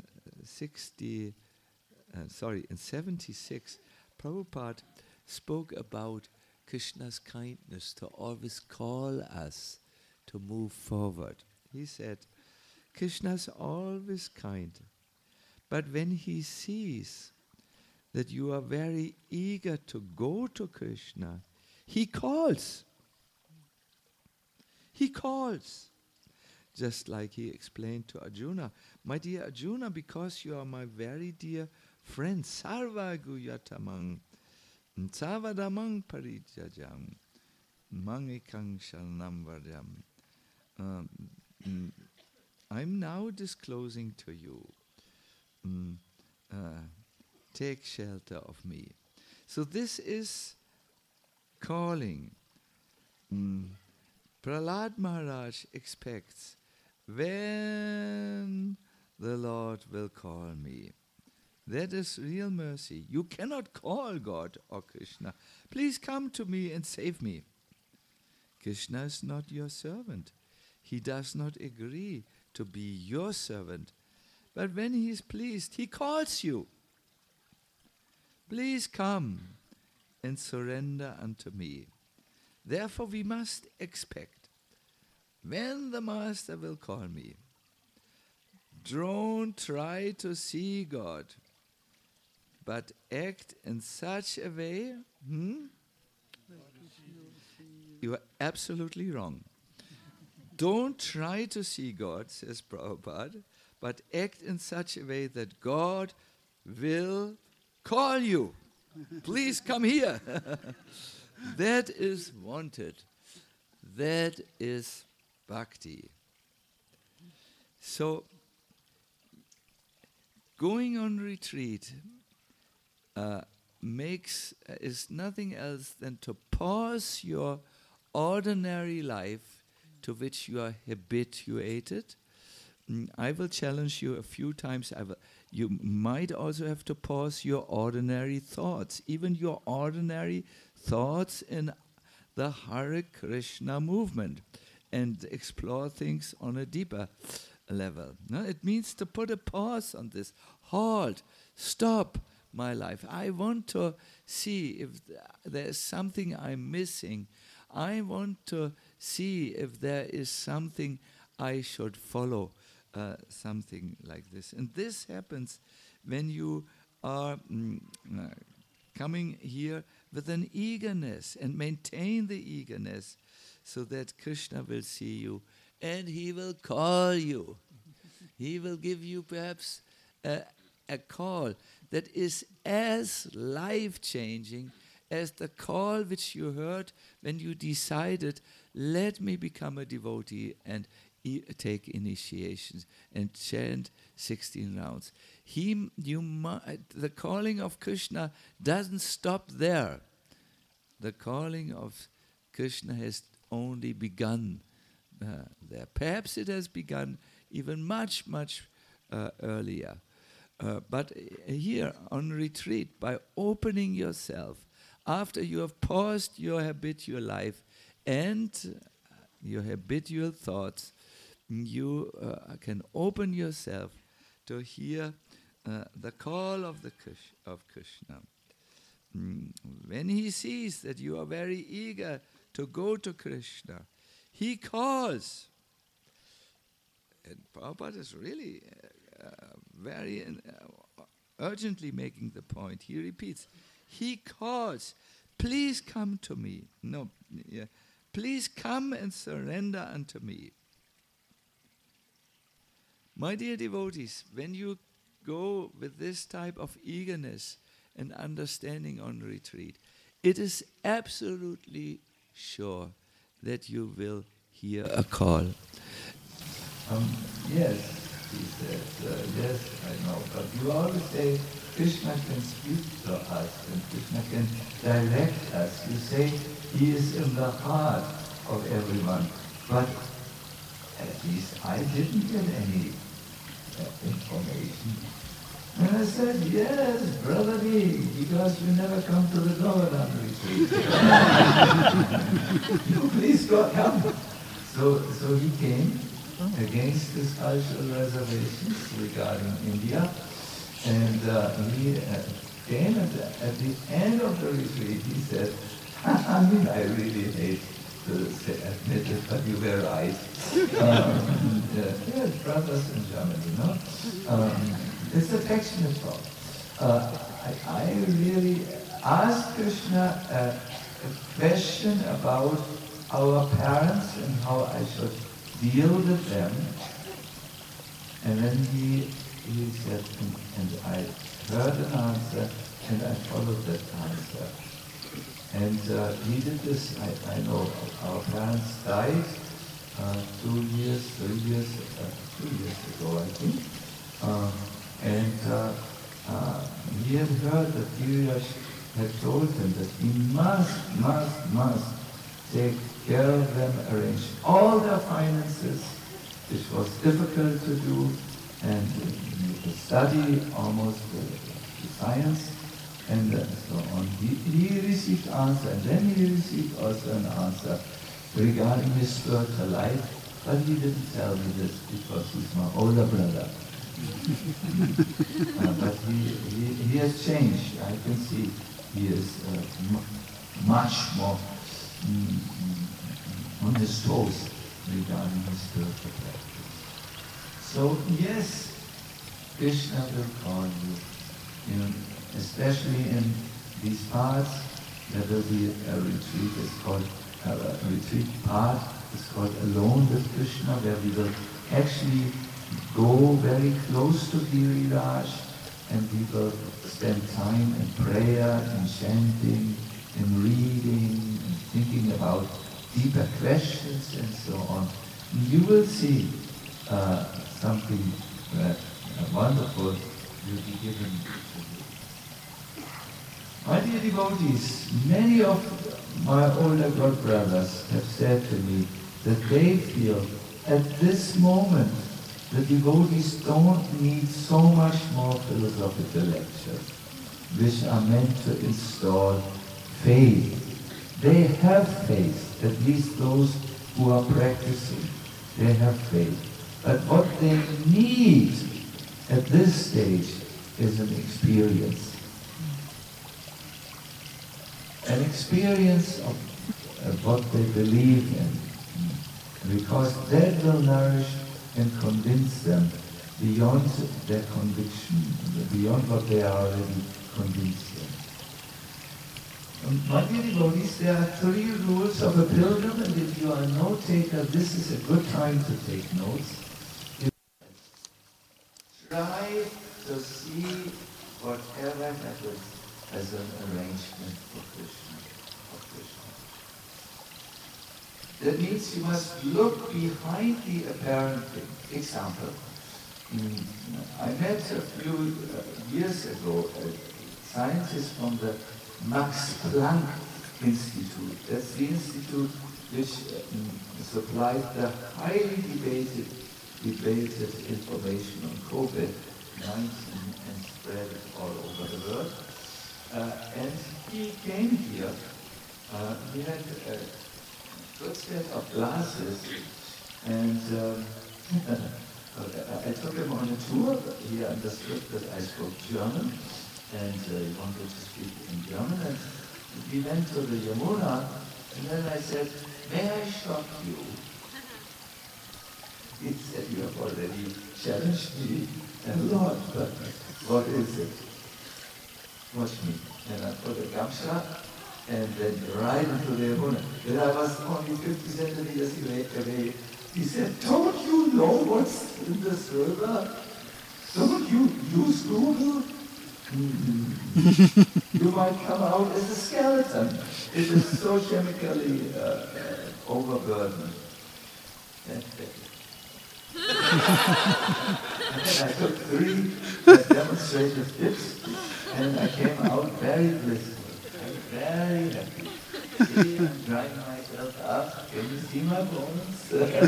76, Prabhupada spoke about Krishna's kindness to always call us to move forward. He said, Krishna's always kind, but when he sees that you are very eager to go to Krishna, he calls. He calls. Just like he explained to Arjuna, my dear Arjuna, because you are my very dear friend, sarva guyatamang, savadamang parijajam, mangikang shalnam vardam. I'm now disclosing to you, take shelter of me. So this is calling. Prahlad Maharaj expects, when the Lord will call me. That is real mercy. You cannot call God or Krishna. Please come to me and save me. Krishna is not your servant. He does not agree to be your servant. But when he is pleased, he calls you. Please come and surrender unto me. Therefore we must expect, when the Master will call me, don't try to see God, but act in such a way, you are absolutely wrong. Don't try to see God, says Prabhupada, but act in such a way that God will call you. Please come here. That is wanted. That is bhakti. So, going on retreat is nothing else than to pause your ordinary life to which you are habituated. I will challenge you a few times. You might also have to pause your ordinary thoughts, even your ordinary thoughts in the Hare Krishna movement, and explore things on a deeper level. No, it means to put a pause on this. Halt, stop my life. I want to see if there's something I'm missing. I want to see if there is something I should follow, something like this. And this happens when you are coming here with an eagerness, and maintain the eagerness so that Krishna will see you and he will call you. He will give you perhaps a call that is as life-changing as the call which you heard when you decided, let me become a devotee and take initiations and chant 16 rounds. The calling of Krishna doesn't stop there. The calling of Krishna has only begun there. Perhaps it has begun even much, much earlier. But here on retreat, by opening yourself, after you have paused your habitual life and your habitual thoughts, you can open yourself to hear the call of Krishna. when he sees that you are very eager to go to Krishna, he calls. And Prabhupada is really very urgently making the point. He repeats, he calls, please come to me. No, please come and surrender unto me. My dear devotees, when you go with this type of eagerness and understanding on retreat, it is absolutely sure that you will hear a call. Yes, he says, yes, I know, but you always say Krishna can speak to us and Krishna can direct us. You say he is in the heart of everyone, but at least I didn't get any information. And I said, yes, Brother D, because you never come to the Govardhan retreat. You please God come. So he came against his cultural reservations regarding India, and he came at the end of the retreat. He said, I mean, I really hate to admit it, but you were right. Yes, brothers in Germany, no? It's affectionate talk. I really asked Krishna a question about our parents and how I should deal with them. And then he said, and I heard an answer, and I followed that answer. And he did this, I know, our parents died 2 years, 3 years, 2 years ago, I think. And he had heard that Giriraj had told him that he must take care of them, arrange all their finances, which was difficult to do, and to study almost science, and so on. He received answer, and then he received also an answer regarding his spiritual life, but he didn't tell me this because he's my older brother. But he has changed. I can see he is much more on his toes regarding his spiritual practice. So yes, Krishna will call you. Especially in these parts, there will be a retreat. It's called a retreat part. It's called Alone with Krishna, where we will actually go very close to Giriraj, and we will spend time in prayer, in chanting, in reading, in thinking about deeper questions and so on. You will see something wonderful will be given to you. My dear devotees, many of my older god brothers have said to me that they feel at this moment the devotees don't need so much more philosophical lectures, which are meant to install faith. They have faith, at least those who are practicing, they have faith. But what they need at this stage is an experience. An experience of what they believe in, because that will nourish and convince them beyond their conviction, beyond what they are already convinced in. My dear devotees, there are 3 rules of a pilgrim, and if you are a note-taker, this is a good time to take notes. Try to see whatever happens as an arrangement for Krishna. That means you must look behind the apparent thing. Example, I met a few years ago a scientist from the Max Planck Institute. That's the institute which supplied the highly debated information on COVID-19 and spread it all over the world. And he came here. He had a good set of glasses, and I took him on a tour. He understood that I spoke German, and he wanted to speak in German, and we went to the Yamuna, and then I said, may I shock you? He said, you have already challenged me a lot, but what is it? Watch me. And I put a gamsha and then right into the Yamuna. Then I was only 50 centimeters away. He said, don't you know what's in this river? Don't you use Google? You might come out as a skeleton. It is so chemically overburdened. And then I took 3 demonstrative dips, and I came out very blissful. I'm very happy. See, I'm drying myself up. Can you see my bones?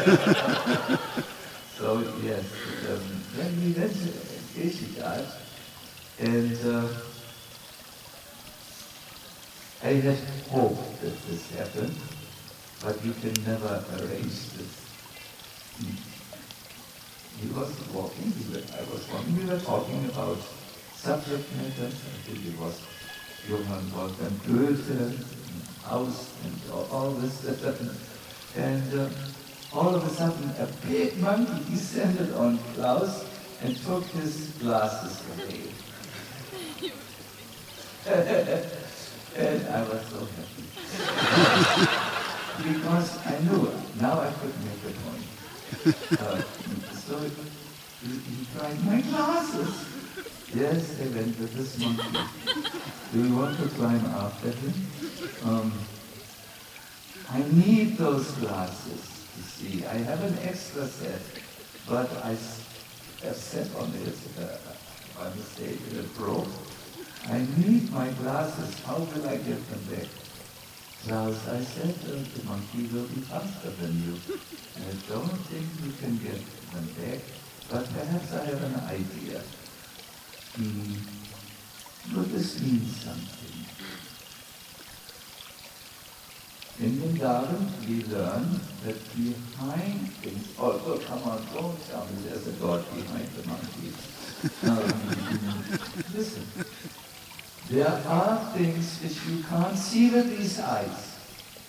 So yes, then we went to Kechigat, and I had hoped that this happened, but you can never arrange this. He was walking, I was walking, we were talking about subject matters. I think it was Johann Wolfgang Goethe, House, and all this stuff. And all of a sudden, a big monkey descended on Klaus and took his glasses away. And I was so happy. Because I knew, now I could make a point. So he tried my glasses. Yes, they went with this monkey. Do you want to climb after him? I need those glasses to see. I have an extra set, but I have set on it by mistake and it broke. I need my glasses. How will I get them back? Klaus, I said the monkey will be faster than you. I don't think you can get them back, but perhaps I have an idea. But this means something. In Vrindavan, we learn that behind things, oh, come on, don't tell me there's a God behind the monkey. Listen, there are things which you can't see with these eyes.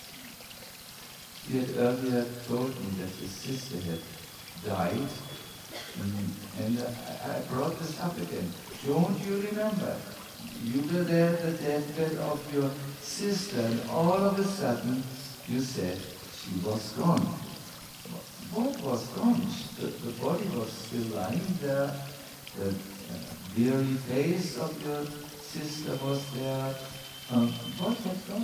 He had earlier told me that his sister had died, and I brought this up again. Don't you remember? You were there at the deathbed of your sister, and all of a sudden you said she was gone. What was gone? The body was still lying there. The weary face of your sister was there. What was gone?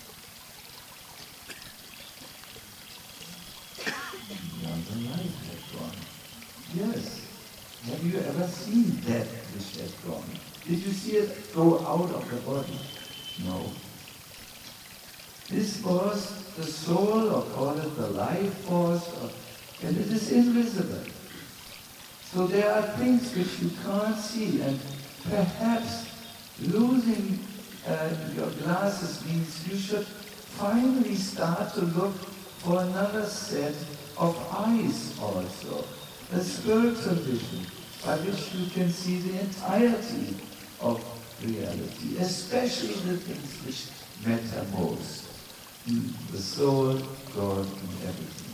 The life had gone. Yes. Have you ever seen that which had gone? Did you see it go out of the body? No. This was the soul, or call it the life force, and it is invisible. So there are things which you can't see, and perhaps losing your glasses means you should finally start to look for another set of eyes also, a spiritual vision by which you can see the entirety of reality, especially the things which matter most, the soul, God, and everything.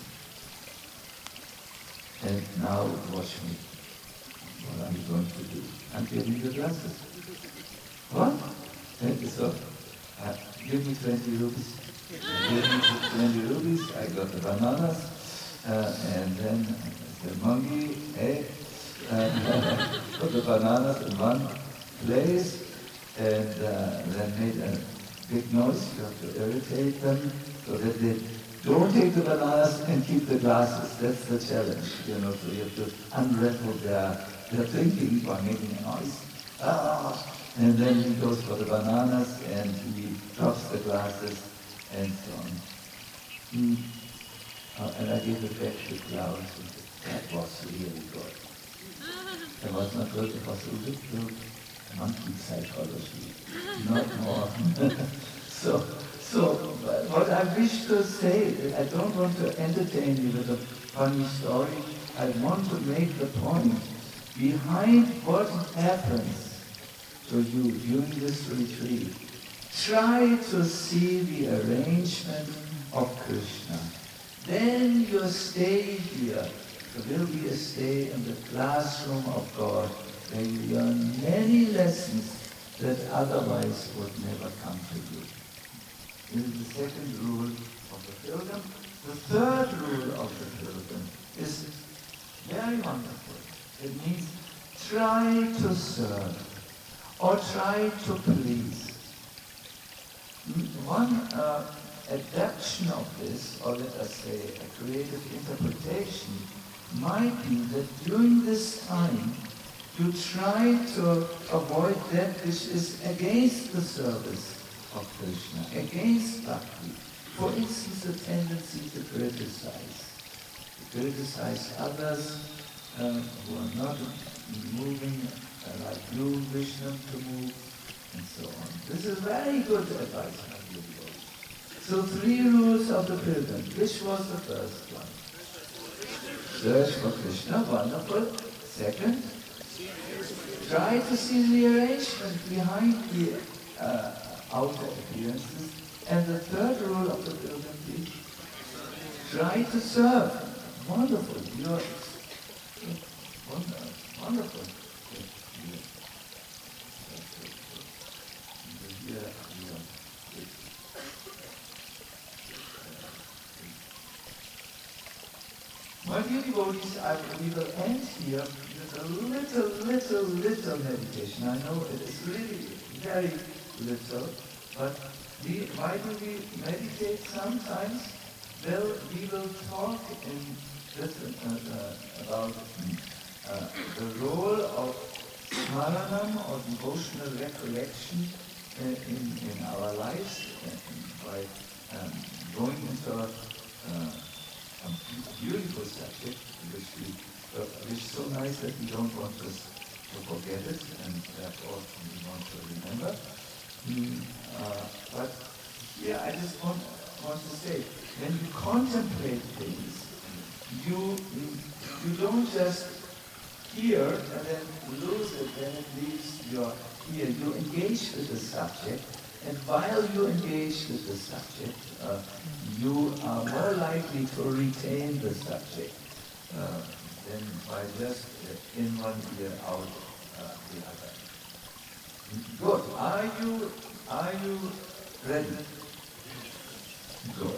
And now watch me. What I'm going to do. I'm giving you the glasses. What? Thank you, so. Give me 20 rupees. Give me 20 rupees. I got the bananas. And then the monkey, hey, put the bananas in one place, and then made a big noise. You have to irritate them so that they don't take the bananas and keep the glasses. That's the challenge, you know. So you have to unravel their thinking by making a noise. And then he goes for the bananas and he drops the glasses and so on. And I gave it back to Klaus. That was really good. It was not good, it was a little monkey psychology, not more. So what I wish to say, I don't want to entertain you with a funny story. I want to make the point. Behind what happens to you during this retreat. Try to see the arrangement of Krishna. Then your stay here will be a stay in the classroom of God, where you learn many lessons that otherwise would never come to you. This is the second rule of the pilgrim. The third rule of the pilgrim is very wonderful. It means try to serve or try to please. One adaptation of this, or let us say a creative interpretation, might be that during this time you try to avoid that which is against the service of Krishna, against bhakti. For instance, the tendency to criticize others who are not moving like you wish them to move, and so on. This is very good advice from you. So 3 rules of the pilgrim. Which was the first one? Search for Krishna, wonderful. Second, try to see the arrangement behind the outer appearances. And the third rule of the pilgrim is try to serve. Wonderful. You're wonderful. My dear devotees, we will end here with a little meditation. I know it is really very little, but why do we meditate sometimes? Well, we will talk about the role of smaranam, or devotional recollection, in our lives, by going into a beautiful subject, which is so nice that we don't want to forget it, and therefore we want to remember. But here I just want to say, when you contemplate things, you don't just hear and then lose it, then it leaves your ear. You engage with the subject, and while you engage with the subject, you are more likely to retain the subject than by just in one ear, out the other. Good. Are you ready? Good.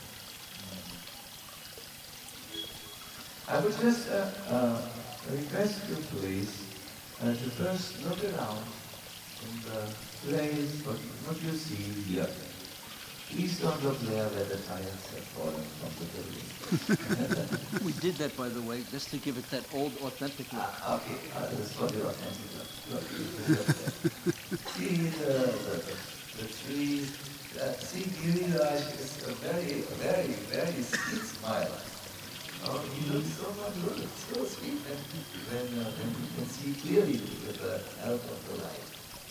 I would just request you, please, to first look around in the place, what you see here. Please don't look there where the tires have fallen from the building. We did that, by the way, just to give it that old, authentic look. Okay, this is for the authentic look. See the trees. See, Giriraj is a very, very, very sweet smile. Oh, he looks so much good, so sweet, when you can see clearly with the help of the light.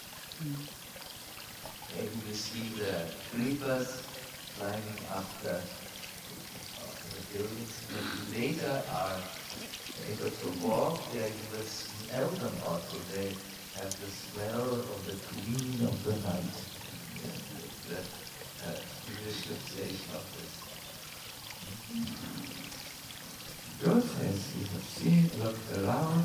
Maybe you see the creepers climbing after the buildings. Maybe later are able to walk there, you will smell them also. They have the smell of the queen of the night. The English translation of this. Good, as you have seen, looked around.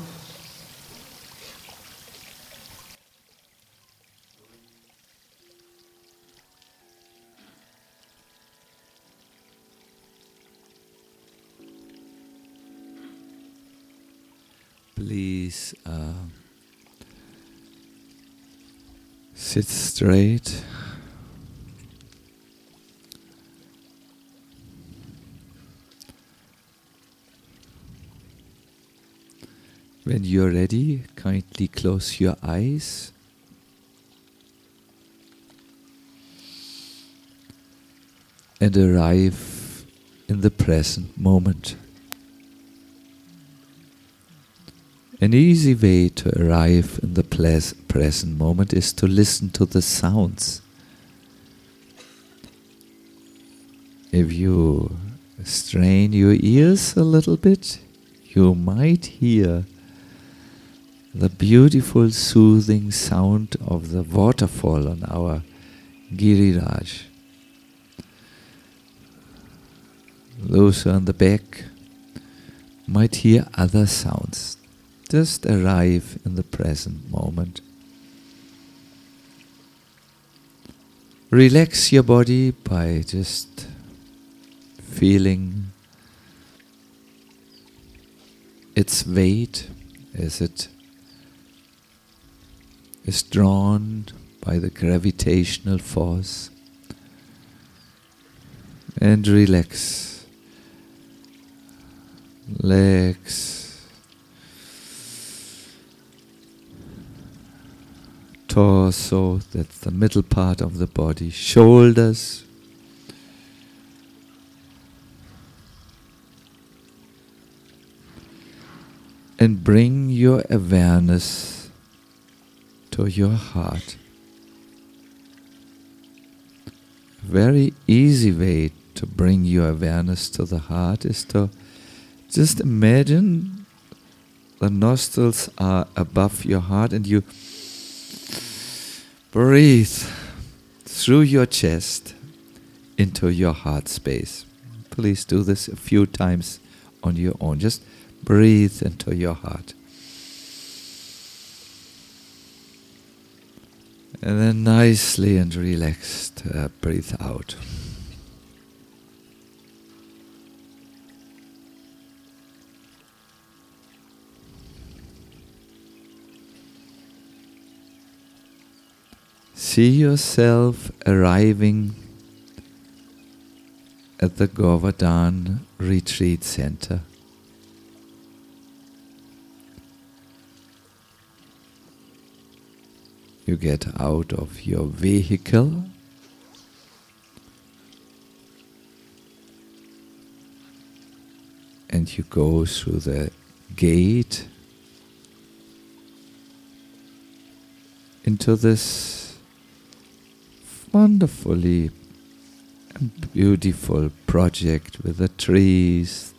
Please sit straight. When you're ready, kindly close your eyes. And arrive in the present moment. An easy way to arrive in the present moment is to listen to the sounds. If you strain your ears a little bit, you might hear the beautiful soothing sound of the waterfall on our Giriraj. Those on the back might hear other sounds. Just arrive in the present moment. Relax your body by just feeling its weight as it is drawn by the gravitational force, and relax. Legs, torso, that's the middle part of the body, shoulders, and bring your awareness to your heart. A very easy way to bring your awareness to the heart is to just imagine the nostrils are above your heart and you breathe through your chest into your heart space. Please do this a few times on your own. Just breathe into your heart. And then nicely and relaxed, breathe out. See yourself arriving at the Govardhan Retreat Center. You get out of your vehicle and you go through the gate into this wonderfully and beautiful project with the trees,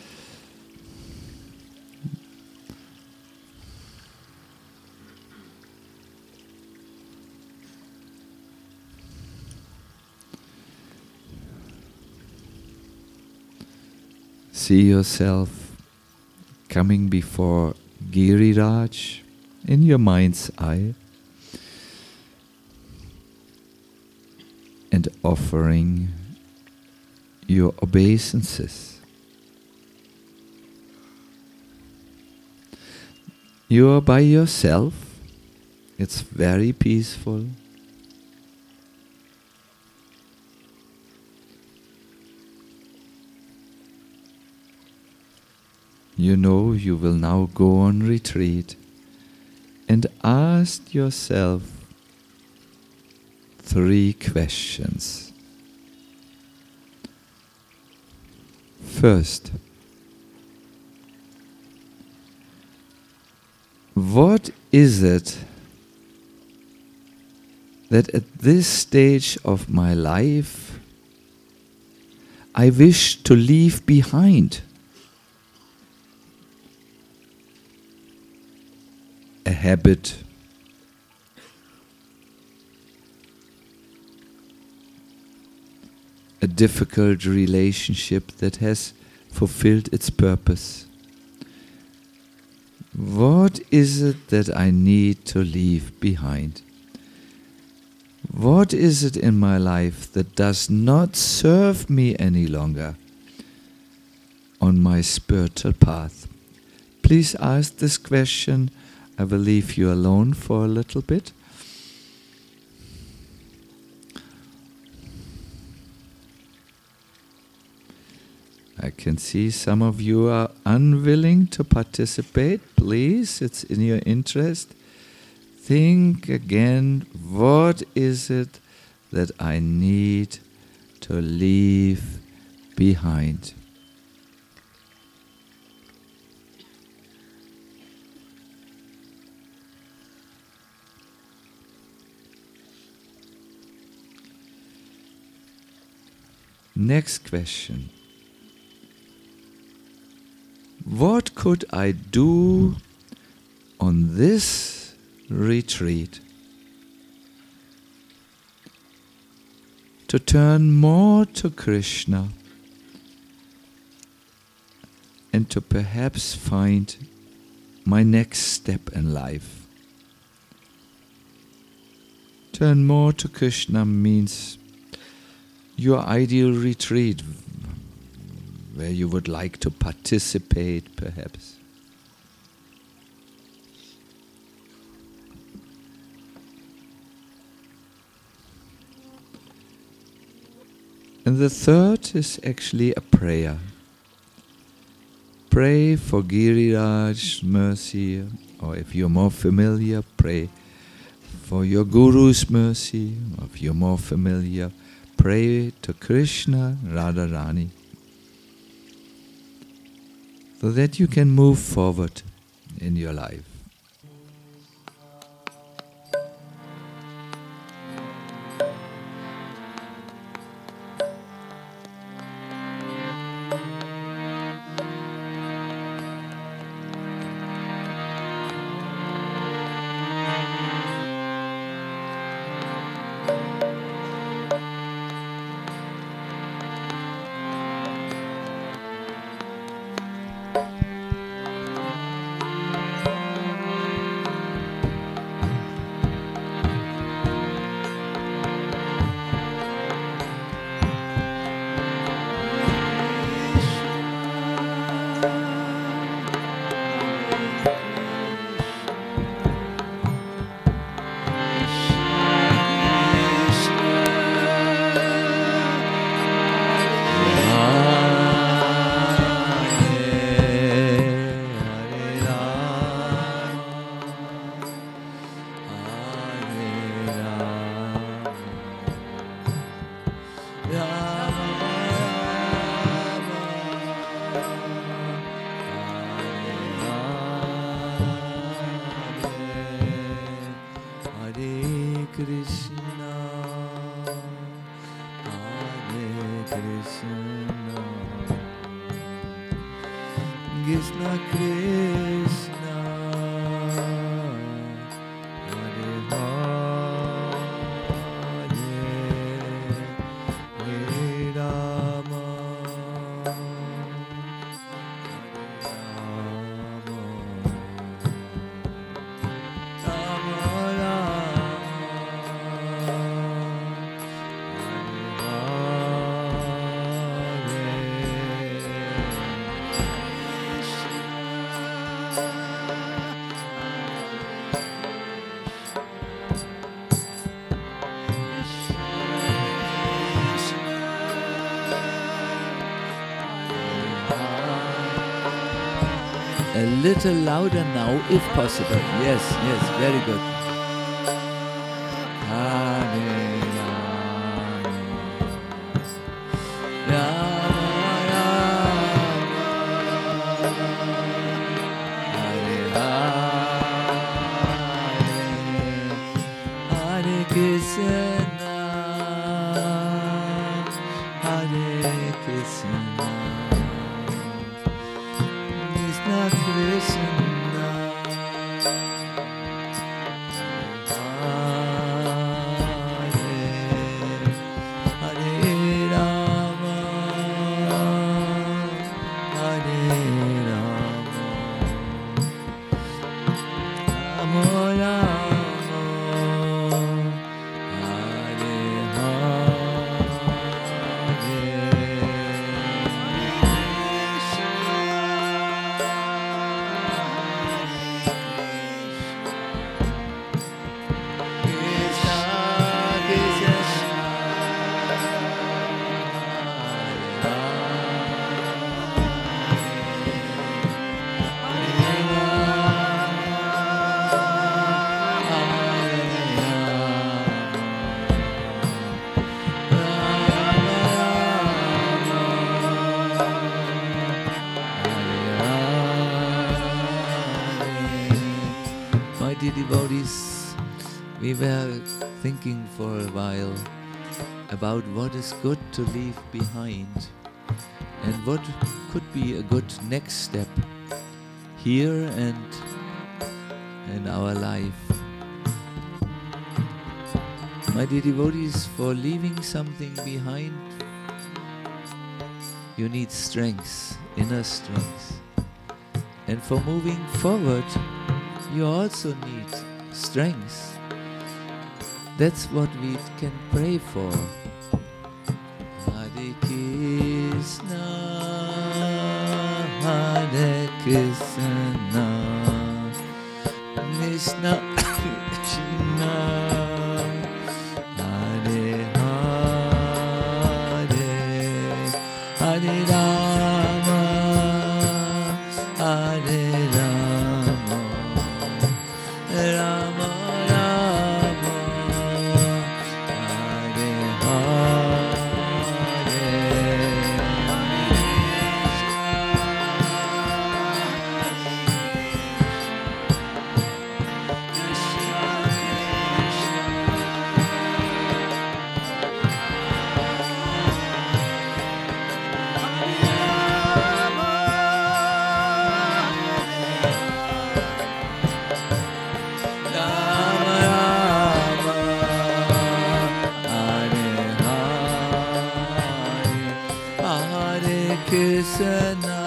see yourself coming before Giriraj in your mind's eye and offering your obeisances. You are by yourself. It's very peaceful. You know you will now go on retreat and ask yourself 3 questions. First, what is it that at this stage of my life I wish to leave behind? A habit, a difficult relationship that has fulfilled its purpose. What is it that I need to leave behind? What is it in my life that does not serve me any longer on my spiritual path? Please ask this question. I will leave you alone for a little bit. I can see some of you are unwilling to participate. Please, it's in your interest. Think again, what is it that I need to leave behind? Next question. What could I do on this retreat to turn more to Krishna and to perhaps find my next step in life. Turn more to Krishna means your ideal retreat, where you would like to participate, perhaps. And the third is actually a prayer. Pray for Giriraj's mercy, or if you're more familiar, pray for your Guru's mercy, or if you're more familiar, pray to Krishna, Radharani, so that you can move forward in your life. Krishna Krishna Hare Hare Hare Rama A little louder now, if possible. Yes, yes, very good. Hare Hare Krishna, Hare Krishna. Krishna Krishna Hare Hare Rama Hare Rama Rama Rama Hare My dear devotees, we were thinking for a while about what is good to leave behind and what could be a good next step here and in our life. My dear devotees, for leaving something behind, you need strength, inner strength. And for moving forward, you also need strength. That's what we can pray for. Hare Krishna, Hare Krishna, Krishna Krishna, Hare Hare, Hare Rama, Hare Rama, Rama Rama, Hare Krishna,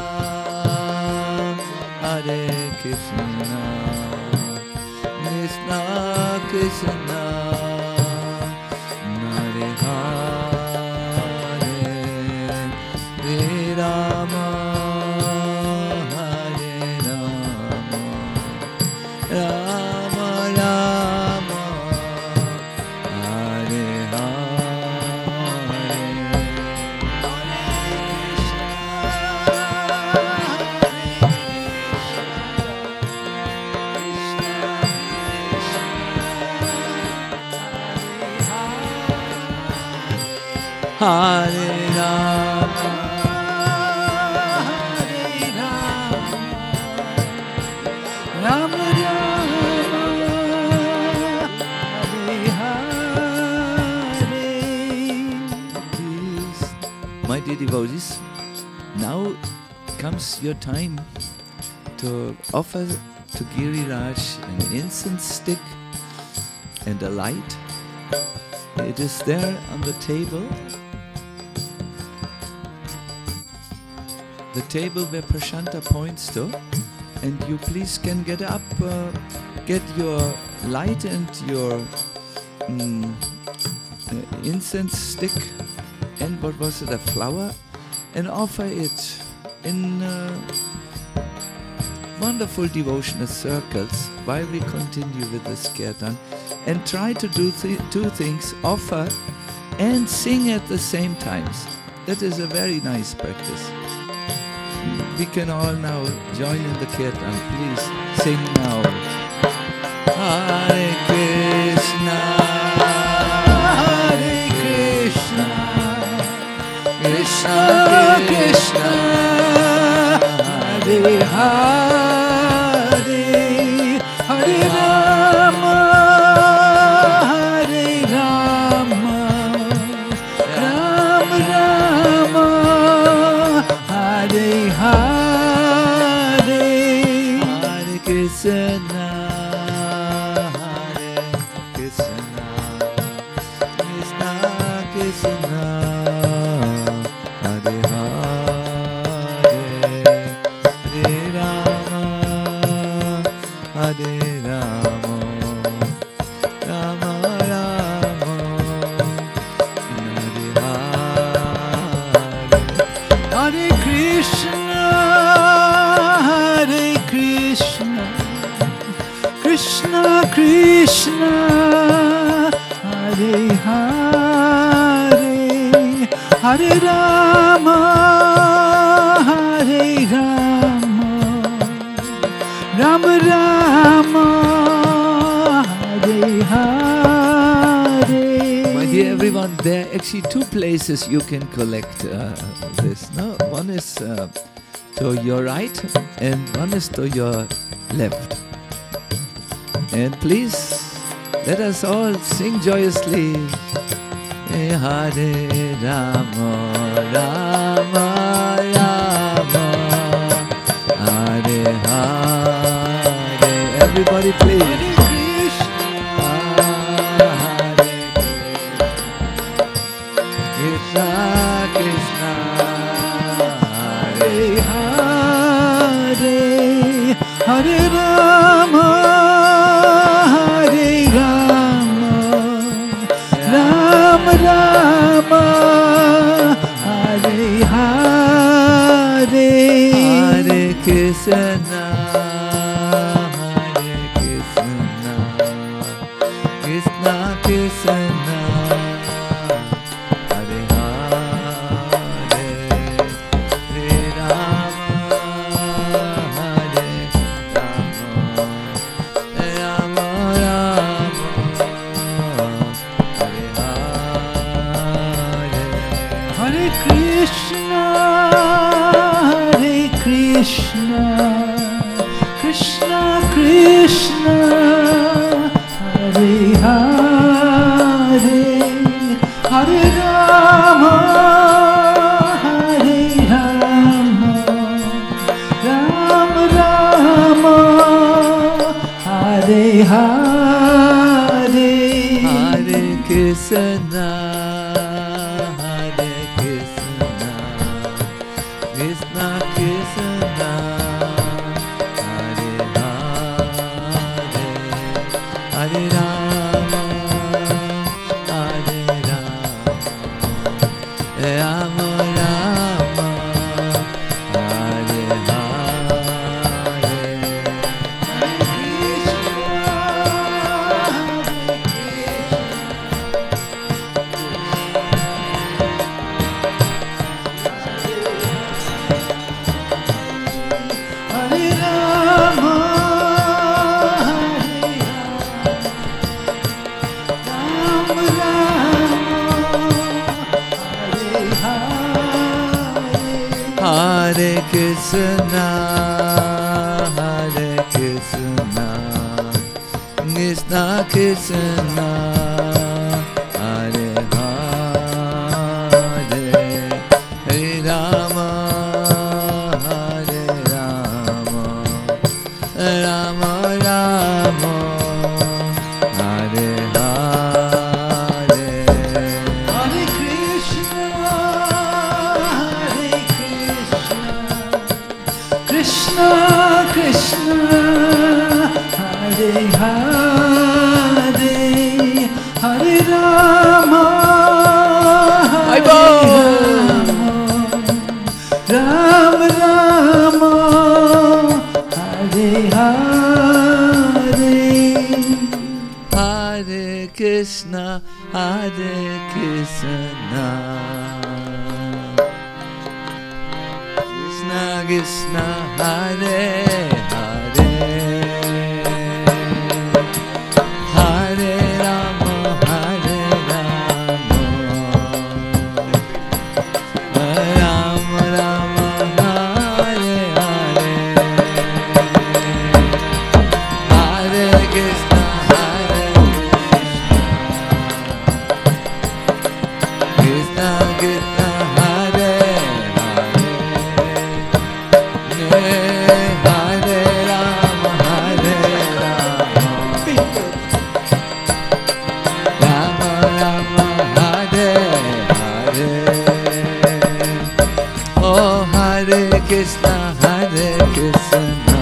Hare Krishna, Krishna Krishna, Hare Hare, Hare Rama, Hare Rama, Rama Rama, Hare Hare. Hare Rama, Hare Rama, Rama Rama, Hare Hare. My dear devotees, now comes your time to offer to Giriraj an incense stick and a light. It is there on the table. The table where Prashanta points to, and you please can get up, get your light and your incense stick, and what was it, a flower, and offer it in wonderful devotional circles while we continue with this kirtan, and try to do two things, offer and sing at the same times. That is a very nice practice. We can all now join in the kirtan. Please sing now. Hare Krishna, Hare Krishna, Krishna Krishna, Hare Hare, Hare Rama, Hare Rama, Rama Rama, Hare Hare, Hare Krishna, Hare Krishna, Krishna Krishna, Hare Hare, Hare Rama, Hare Rama, Rama Rama, Hare Hare, Hare Krishna, Hare Krishna, Krishna Krishna, Hare Hare, Hare Rama, Hare Rama, Rama Rama, Hare Hare. My dear everyone, there are actually two places you can collect this. No? One is to your right and one is to your left. And please, let us all sing joyously. Hare Rama, Rama Rama, Hare Hare. Everybody please. Hare Krishna, Krishna Krishna Hare Hare, Hare Rama, Hare Rama, Rama Rama, Hare Hare, Hare Krishna Hare Krishna Krishna Krishna Hare Hare Hare Rama Hare Rama Rama Rama Hare Hare Hare Krishna, Hare Krishna, Krishna Krishna, Hare Hare, Hare Rama, Hare Rama, Rama Rama, Hare Hare. Hare Krishna, Hare Krishna, Krishna Krishna, Hare Hare, Hare Rama, Hare Rama, Rama Rama, Hare Hare. Hare Rama, Hare Rama, Hare Krishna, Hare Krishna, Krishna Krishna, Hare Hare, Hare Rama, Hare Rama, Rama Rama, Hare Hare. Hare Krishna, Hare Krishna, Krishna Krishna, Hare Hare, Hare Rama, Hare Rama, Rama Rama, Hare Hare. Hare Krishna, Hare Krishna, Krishna Krishna, Hare Hare, Hare Rama, Hare Rama, Rama Rama, Hare Hare, Hare Krishna, Hare Krishna, Krishna Hare Hare, Hare Rama, Hare Rama, Rama Rama, Hare Hare. Oh, Hare Krishna, Hare Krishna,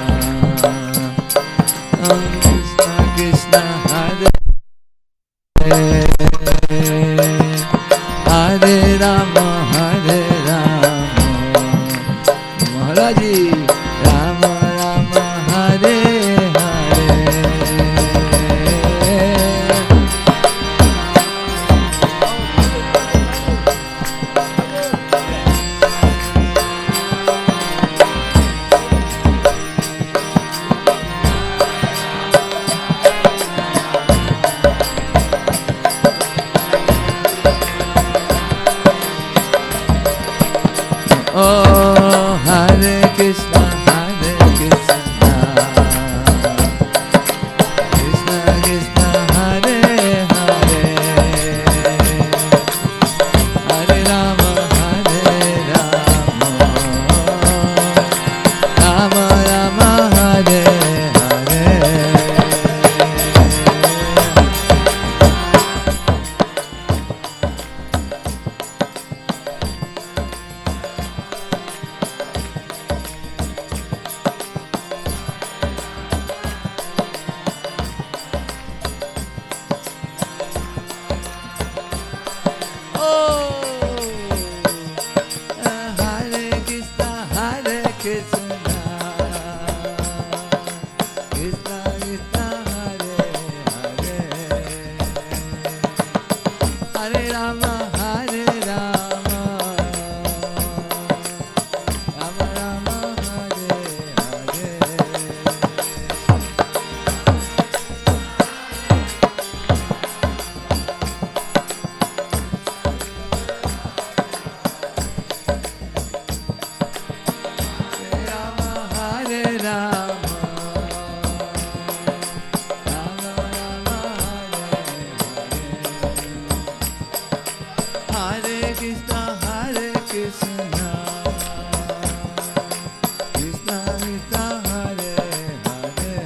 oh, Krishna Krishna, Hare Hare Rama, Hare Rama, Maharaj ji, Rama Rama, Hare Hare. Oh, Hare Krishna, Hare Krishna, Krishna Krishna, Hare Hare, Hare Rama, Hare Rama, Rama Rama, Hare Hare. Krishna, Krishna Krishna Hare Hare,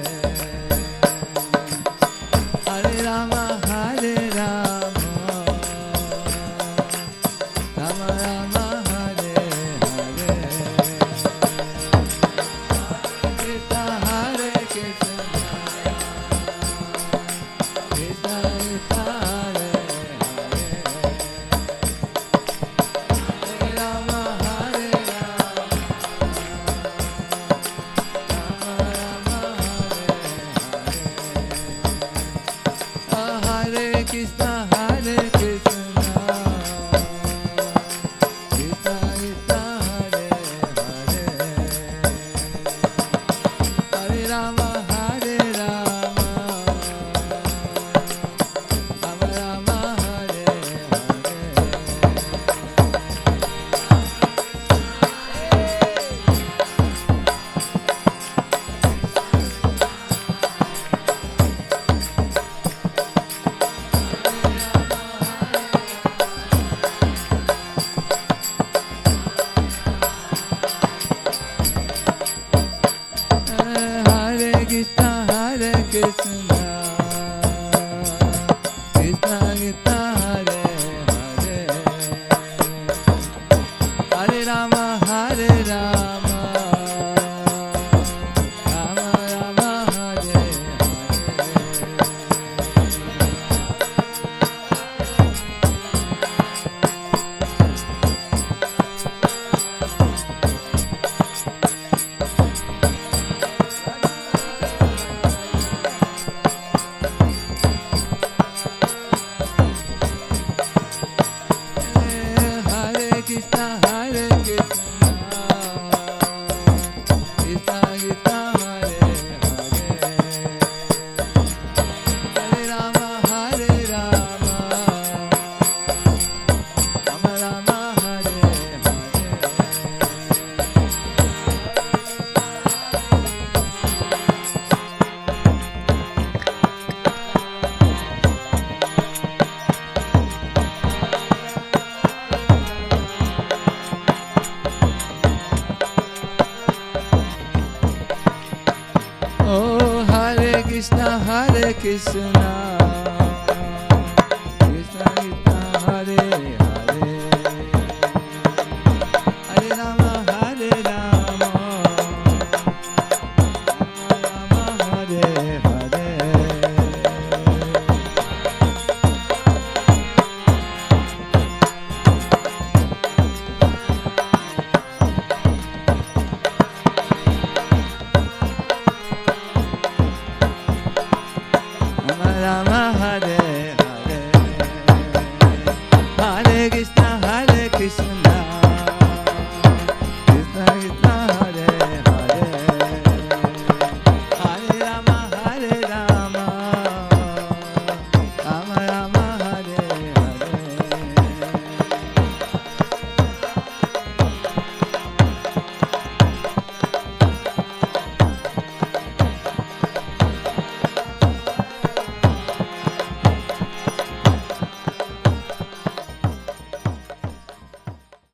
Hare Rama Hare Rama, Rama Rama Hare Hare, Krishna Hare Krishna, Krishna Krishna Hare Krishna Hare Krishna, Krishna Krishna Hare Hare, Hare Rama Hare Rama, Rama Rama Hare Hare Krishna Hare Krishna, Krishna Krishna Hare Hare, Hare Rama Hare Rama, Rama Rama Hare Hare Krishna Hare Krishna, Krishna Krishna Hare Hare, Hare Rama Hare Rama, Rama Rama Hare Oh, Hare Krishna Hare Krishna,